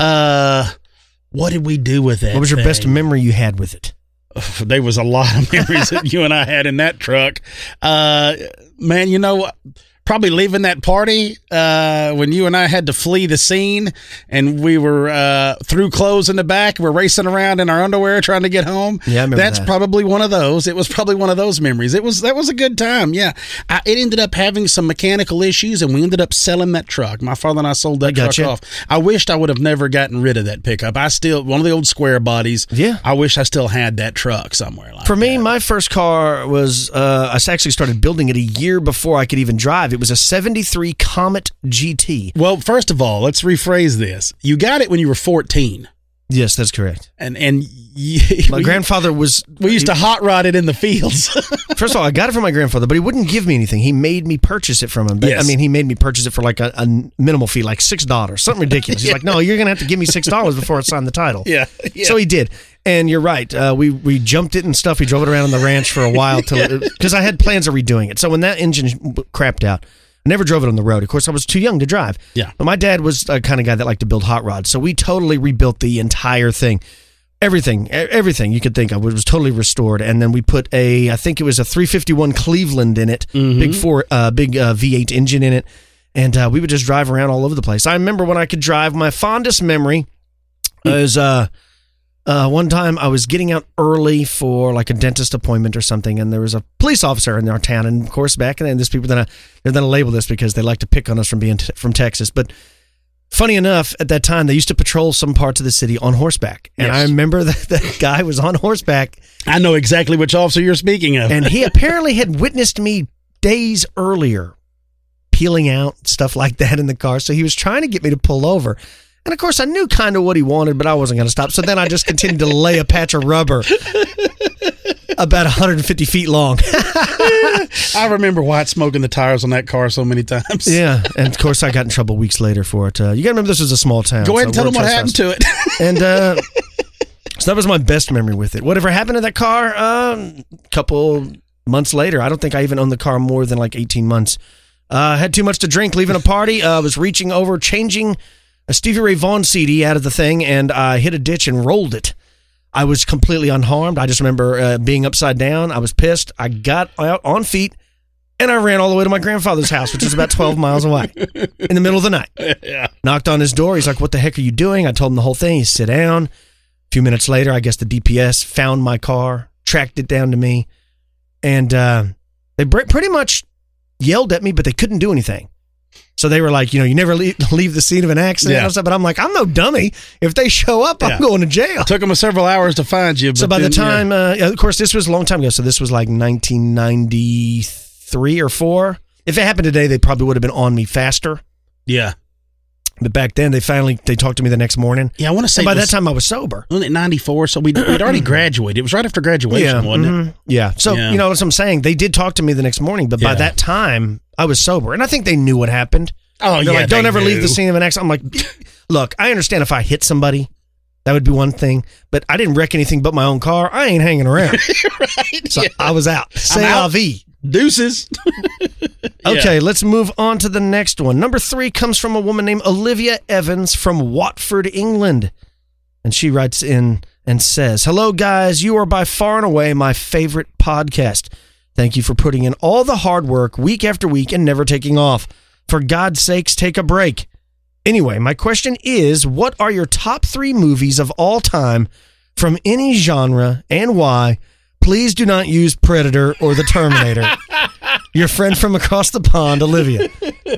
Uh, what did we do with it?
What was your
thing?
best memory you had with it?
There was a lot of memories that you and I had in that truck. Uh, man, you know, probably leaving that party uh, when you and I had to flee the scene and we were uh, threw clothes in the back. We're racing around in our underwear trying to get home.
Yeah, I remember
That's
that.
probably one of those. It was probably one of those memories. It was that was a good time. Yeah, I, it ended up having some mechanical issues, and we ended up selling that truck. My father and I sold that
I
truck
gotcha.
off. I wished I would have never gotten rid of that pickup. I still one of the old square bodies.
Yeah,
I wish I still had that truck somewhere. Like
For me, my first car was, uh, I actually started building it a year before I could even drive. It was a seventy-three Comet G T.
Well, first of all, let's rephrase this. You got it when you were fourteen.
Yes, that's correct.
And and you,
my grandfather was...
We used to hot rod it in the fields.
First of all, I got it from my grandfather, but he wouldn't give me anything. He made me purchase it from him. But,
Yes.
I mean, he made me purchase it for like a, a minimal fee, like six dollars, something ridiculous. He's
Yeah.
like, no, you're going to have to give me six dollars before I sign the title.
Yeah, yeah.
So he did. And you're right. Uh, we we jumped it and stuff. We drove it around on the ranch for a while till because I had plans of redoing it. So when that engine crapped out, I never drove it on the road. Of course, I was too young to drive.
Yeah.
But my dad was the kind of guy that liked to build hot rods. So we totally rebuilt the entire thing. Everything, e- everything you could think of was totally restored. And then we put a, I think it was a three fifty-one Cleveland in it,
Mhm.
big four, uh, big uh, V eight engine in it. And uh, we would just drive around all over the place. I remember when I could drive, my fondest memory is uh, uh, one time I was getting out early for like a dentist appointment or something, and there was a police officer in our town. And of course, back then, there's people that they're going to label this because they like to pick on us from being t- from Texas. But funny enough, at that time, they used to patrol some parts of the city on horseback. And
Yes.
I remember that that guy was on horseback.
I know exactly which officer you're speaking of.
And he apparently had witnessed me days earlier peeling out, stuff like that in the car. So he was trying to get me to pull over. And of course, I knew kind of what he wanted, but I wasn't going to stop. So then I just continued to lay a patch of rubber about one hundred fifty feet long.
I remember White smoking the tires on that car so many times.
Yeah. And of course, I got in trouble weeks later for it. Uh, you got to remember this was a small town.
Go ahead and
so
tell them
word
what happened to it.
And uh, so that was my best memory with it. Whatever happened to that car, a um, couple months later, I don't think I even owned the car more than like eighteen months. Uh, had too much to drink, leaving a party. I uh, was reaching over, changing a Stevie Ray Vaughan C D out of the thing, and I hit a ditch and rolled it. I was completely unharmed. I just remember uh, being upside down. I was pissed. I got out on feet, and I ran all the way to my grandfather's house, which was about twelve miles away, in the middle of the night.
Yeah.
Knocked on his door. He's like, "What the heck are you doing?" I told him the whole thing. He sit down. A few minutes later, I guess the D P S found my car, tracked it down to me, and uh, they br- pretty much yelled at me, but they couldn't do anything. So they were like, you know, you never leave, leave the scene of an accident.
Yeah.
And stuff. But I'm like, I'm no dummy. If they show up,
Yeah.
I'm going to jail.
Took them several hours to find you. But
So by
then,
the time, uh, yeah, of course, this was a long time ago. So this was like nineteen ninety-three or four. If it happened today, they probably would have been on me faster.
Yeah.
But back then, they finally they talked to me the next morning.
Yeah, I want to say
And by
it was-
that time, I was sober.
Wasn't it ninety-four? So we'd, we'd already graduated. It was right after graduation,
Yeah,
wasn't
mhm.
it?
Yeah. So,
Yeah.
you know, that's what I'm saying. They did talk to me the next morning, but by
Yeah.
that time, I was sober. And I think they knew what happened.
Oh,
They're
yeah,
like, don't
they
ever leave
knew.
the scene of an accident. I'm like, look, I understand if I hit somebody, that would be one thing, but I didn't wreck anything but my own car. I ain't hanging around.
Right.
So
yeah.
I was out. Say
out.
la vie.
Deuces.
Okay,
Yeah.
let's move on to the next one. Number three comes from a woman named Olivia Evans from Watford, England. And she writes in and says, "Hello, guys. You are by far and away my favorite podcast. Thank you for putting in all the hard work week after week and never taking off. For God's sakes, take a break. Anyway, my question is, what are your top three movies of all time from any genre and why? Please do not use Predator or The Terminator. Your friend from across the pond, Olivia."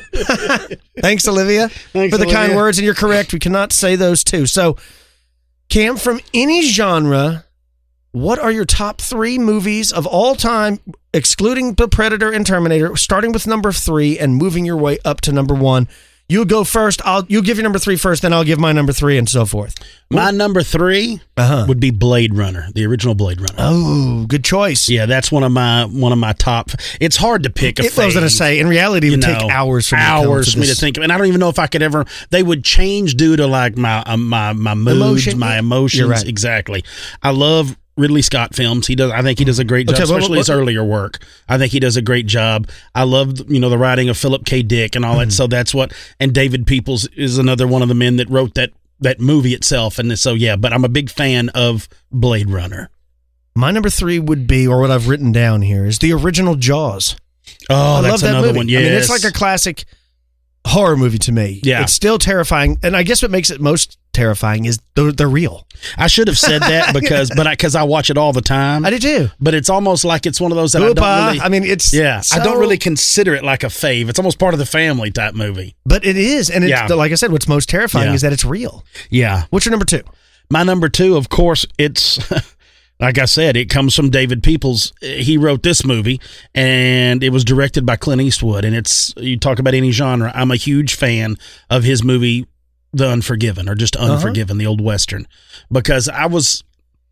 Thanks, Olivia,
Thanks,
for the kind
Olivia.
words, and you're correct. We cannot say those two. So, Cam, from any genre, what are your top three movies of all time, excluding The Predator and Terminator, starting with number three and moving your way up to number one? You'll go first. I'll you'll give your number three first, then I'll give my number three, and so forth.
My number three
uh-huh.
would be Blade Runner, the original Blade Runner.
Oh, good choice.
Yeah, that's one of my one of my top. It's hard to pick a
It, I was going to say, in reality, it would take hours for me
hours
to
for me to think of, and I don't even know if I could ever. They would change due to like my uh, my my moods,
Emotion.
my emotions.
You're right.
Exactly. I love Ridley Scott films. He does. I think he does a great job,
Okay, well,
especially
well,
his earlier work. I think he does a great job. I love, you know, the writing of Philip K. Dick and all
Mm-hmm.
that. So that's what. And David Peoples is another one of the men that wrote that that movie itself. And so yeah, but I'm a big fan of Blade Runner.
My number three would be, or what I've written down here, is the original Jaws.
Oh,
I
that's
love that
another
movie.
one. Yes.
I mean, it's like a classic horror movie to me.
Yeah.
It's still terrifying. And I guess what makes it most terrifying is they're, they're real.
I should have said that because, but I, because I watch it all the time.
I do too.
But it's almost like it's one of those that
Hoopa.
I don't really.
I mean, it's
yeah.
so-
I don't really consider it like a fave. It's almost part of the family type movie.
But it is. And it's,
Yeah.
like I said, what's most terrifying
Yeah.
is that it's real.
Yeah.
What's your number two?
My number two, of course, it's like I said, it comes from David Peoples. He wrote this movie, and it was directed by Clint Eastwood. And it's, you talk about any genre, I'm a huge fan of his movie, The Unforgiven, or just Unforgiven, the old Western, because I was.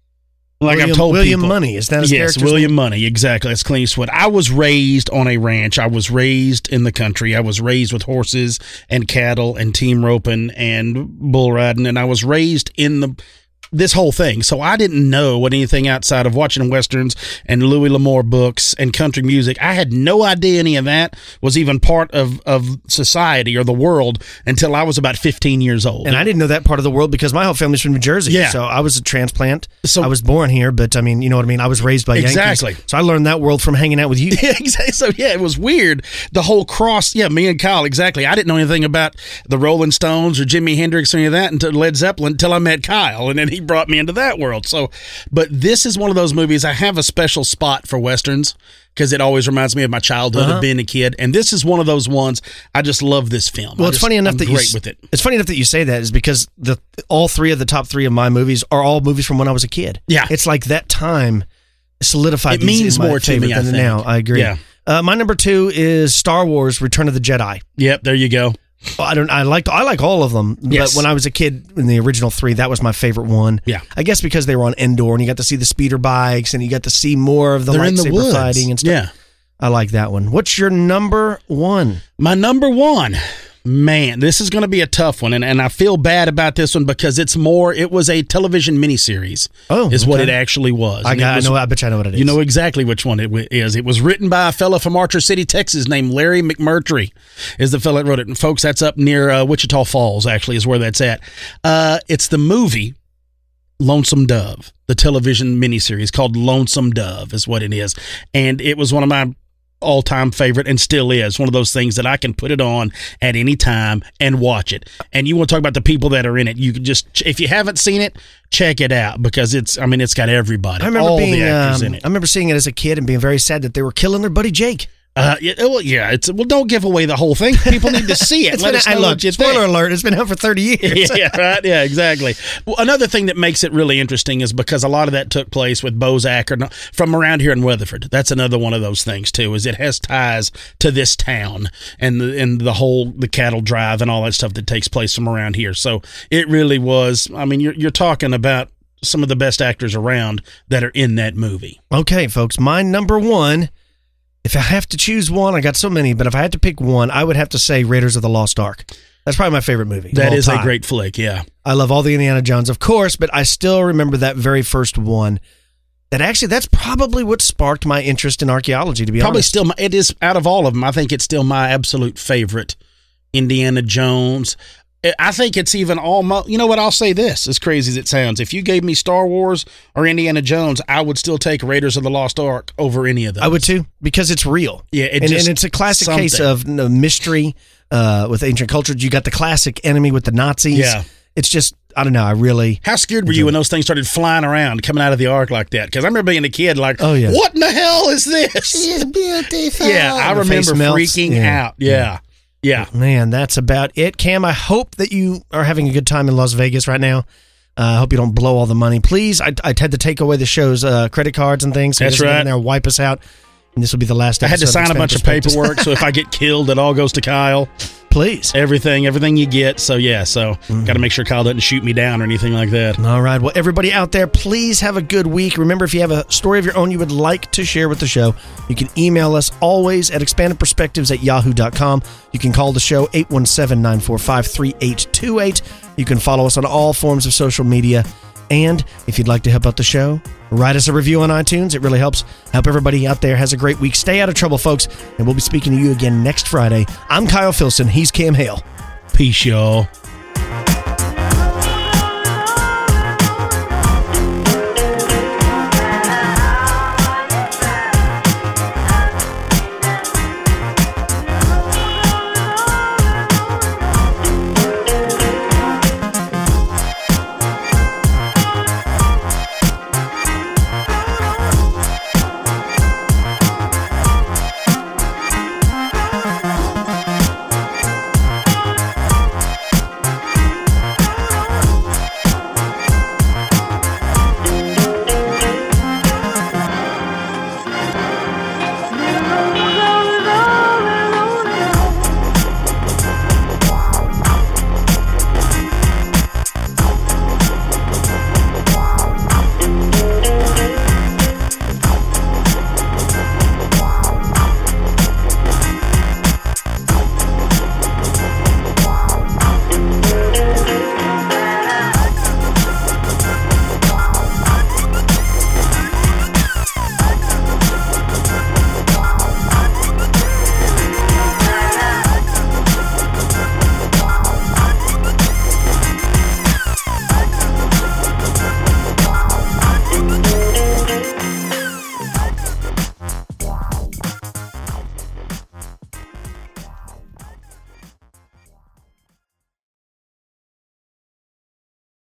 Like
William,
I've told
William
people,
Money, is that his
yes,
character's
William
name?
Money, exactly. That's Clint Eastwood. I was raised on a ranch. I was raised in the country. I was raised with horses and cattle and team roping and bull riding, and I was raised in the this whole thing. So I didn't know what anything outside of watching westerns and Louis L'Amour books and country music. I had no idea any of that was even part of, of society or the world until I was about fifteen years old.
And I didn't know that part of the world because my whole family's from New Jersey.
Yeah.
So I was a transplant.
So-
I was born here, but I mean, you know what I mean? I was raised by
Exactly.
Yankees. So I learned that world from hanging out with you.
Yeah, exactly. So yeah, it was weird. The whole cross. Yeah, me and Kyle. Exactly. I didn't know anything about the Rolling Stones or Jimi Hendrix or any of that until Led Zeppelin until I met Kyle, and then he brought me into that world. So, but this is one of those movies. I have a special spot for westerns because it always reminds me of my childhood
Uh-huh.
of being a kid, and this is one of those ones. I just love this film.
Well,
I
it's
just-
funny enough
I'm
that you
great
s-
with it.
It's funny enough that you say that is because the all three of the top three of my movies are all movies from when I was a kid.
Yeah.
It's like that time solidified.
It
these
means
in my
more to
favor
me, I
than
think.
now. I agree.
Yeah.
Uh, my number two is Star Wars: Return of the Jedi.
Yep, there you go.
I don't. I liked. I like all of them.
Yes.
But when I was a kid, in the original three, that was my favorite one.
Yeah.
I guess because they were on Endor, and you got to see the speeder bikes, and you got to see more of the
They're in the
lightsaber
woods.
fighting and stuff.
Yeah.
I like that one. What's your number one?
My number one, man, this is going to be a tough one, and, and I feel bad about this one because it's more. It was a television miniseries.
Oh,
is what
okay.
it actually was.
I
And it
got.
was-
I know. I bet you I know what it is.
You know exactly which one it w- is. It was written by a fellow from Archer City, Texas, named Larry McMurtry, is the fellow that wrote it. And folks, that's up near uh, Wichita Falls, actually, is where that's at. Uh, it's the movie Lonesome Dove, the television miniseries called Lonesome Dove is what it is. And it was one of my all-time favorite and still is one of those things that I can put it on at any time and watch it. And you want to talk about the people that are in it, you can just, if you haven't seen it, check it out because it's, I mean, it's got everybody,
I remember
all
being.
the actors
um,
in it.
I remember seeing it as a kid and being very sad that they were killing their buddy Jake.
Uh, yeah, well, yeah, it's well. Don't give away the whole thing. People need to see it.
It's
Let
been,
us
I
know
look,
what you
spoiler
think.
alert, it's been out for thirty years.
yeah, right. Yeah, exactly. Well, another thing that makes it really interesting is because a lot of that took place with Bozak or from around here in Weatherford. That's another one of those things too. Is it has ties to this town and the and the whole the cattle drive and all that stuff that takes place from around here. So it really was. I mean, you're you're talking about some of the best actors around that are in that movie.
Okay, folks, my number one. If I have to choose one, I got so many, but if I had to pick one, I would have to say Raiders of the Lost Ark. That's probably my favorite movie.
That
of all
is
time.
a great flick. Yeah.
I love all the Indiana Jones, of course, but I still remember that very first one. That actually, that's probably what sparked my interest in archaeology, to be
Probably
honest.
still, my, it is out of all of them. I think it's still my absolute favorite. Indiana Jones. I think it's even almost, you know what, I'll say this, as crazy as it sounds. If you gave me Star Wars or Indiana Jones, I would still take Raiders of the Lost Ark over any of those.
I would too, because it's real.
Yeah, it
and,
just,
and it's a classic
something.
case of you know, mystery uh, with ancient culture. You got the classic enemy with the Nazis.
Yeah.
It's just, I don't know, I really...
How scared were you when those things started flying around, coming out of the ark like that? Because I remember being a kid like,
oh, yeah.
what in the hell is this?
It's beautiful.
Yeah, I
The face
remember
melts.
freaking
Yeah.
out. Yeah. Yeah.
Man, that's about it. Cam, I hope that you are having a good time in Las Vegas right now. Uh, I hope you don't blow all the money. Please, I, I had to take away the show's uh, credit cards and things. So
That's
he doesn't get
right.
in there and wipe us out. And this will be the last
I had to
episode
sign a
Expanded
bunch of
Perspectives.
paperwork, so if I get killed, it all goes to Kyle.
Please. please.
Everything, everything you get. So, yeah, so mm-hmm. got to make sure Kyle doesn't shoot me down or anything like that.
All right. Well, everybody out there, please have a good week. Remember, if you have a story of your own you would like to share with the show, you can email us always at expanded perspectives at yahoo dot com. You can call the show eight one seven, nine four five, three eight two eight. You can follow us on all forms of social media. And if you'd like to help out the show, write us a review on iTunes. It really helps. I hope everybody out there has a great week. Stay out of trouble, folks. And we'll be speaking to you again next Friday. I'm Kyle Filson. He's Cam Hale.
Peace, y'all.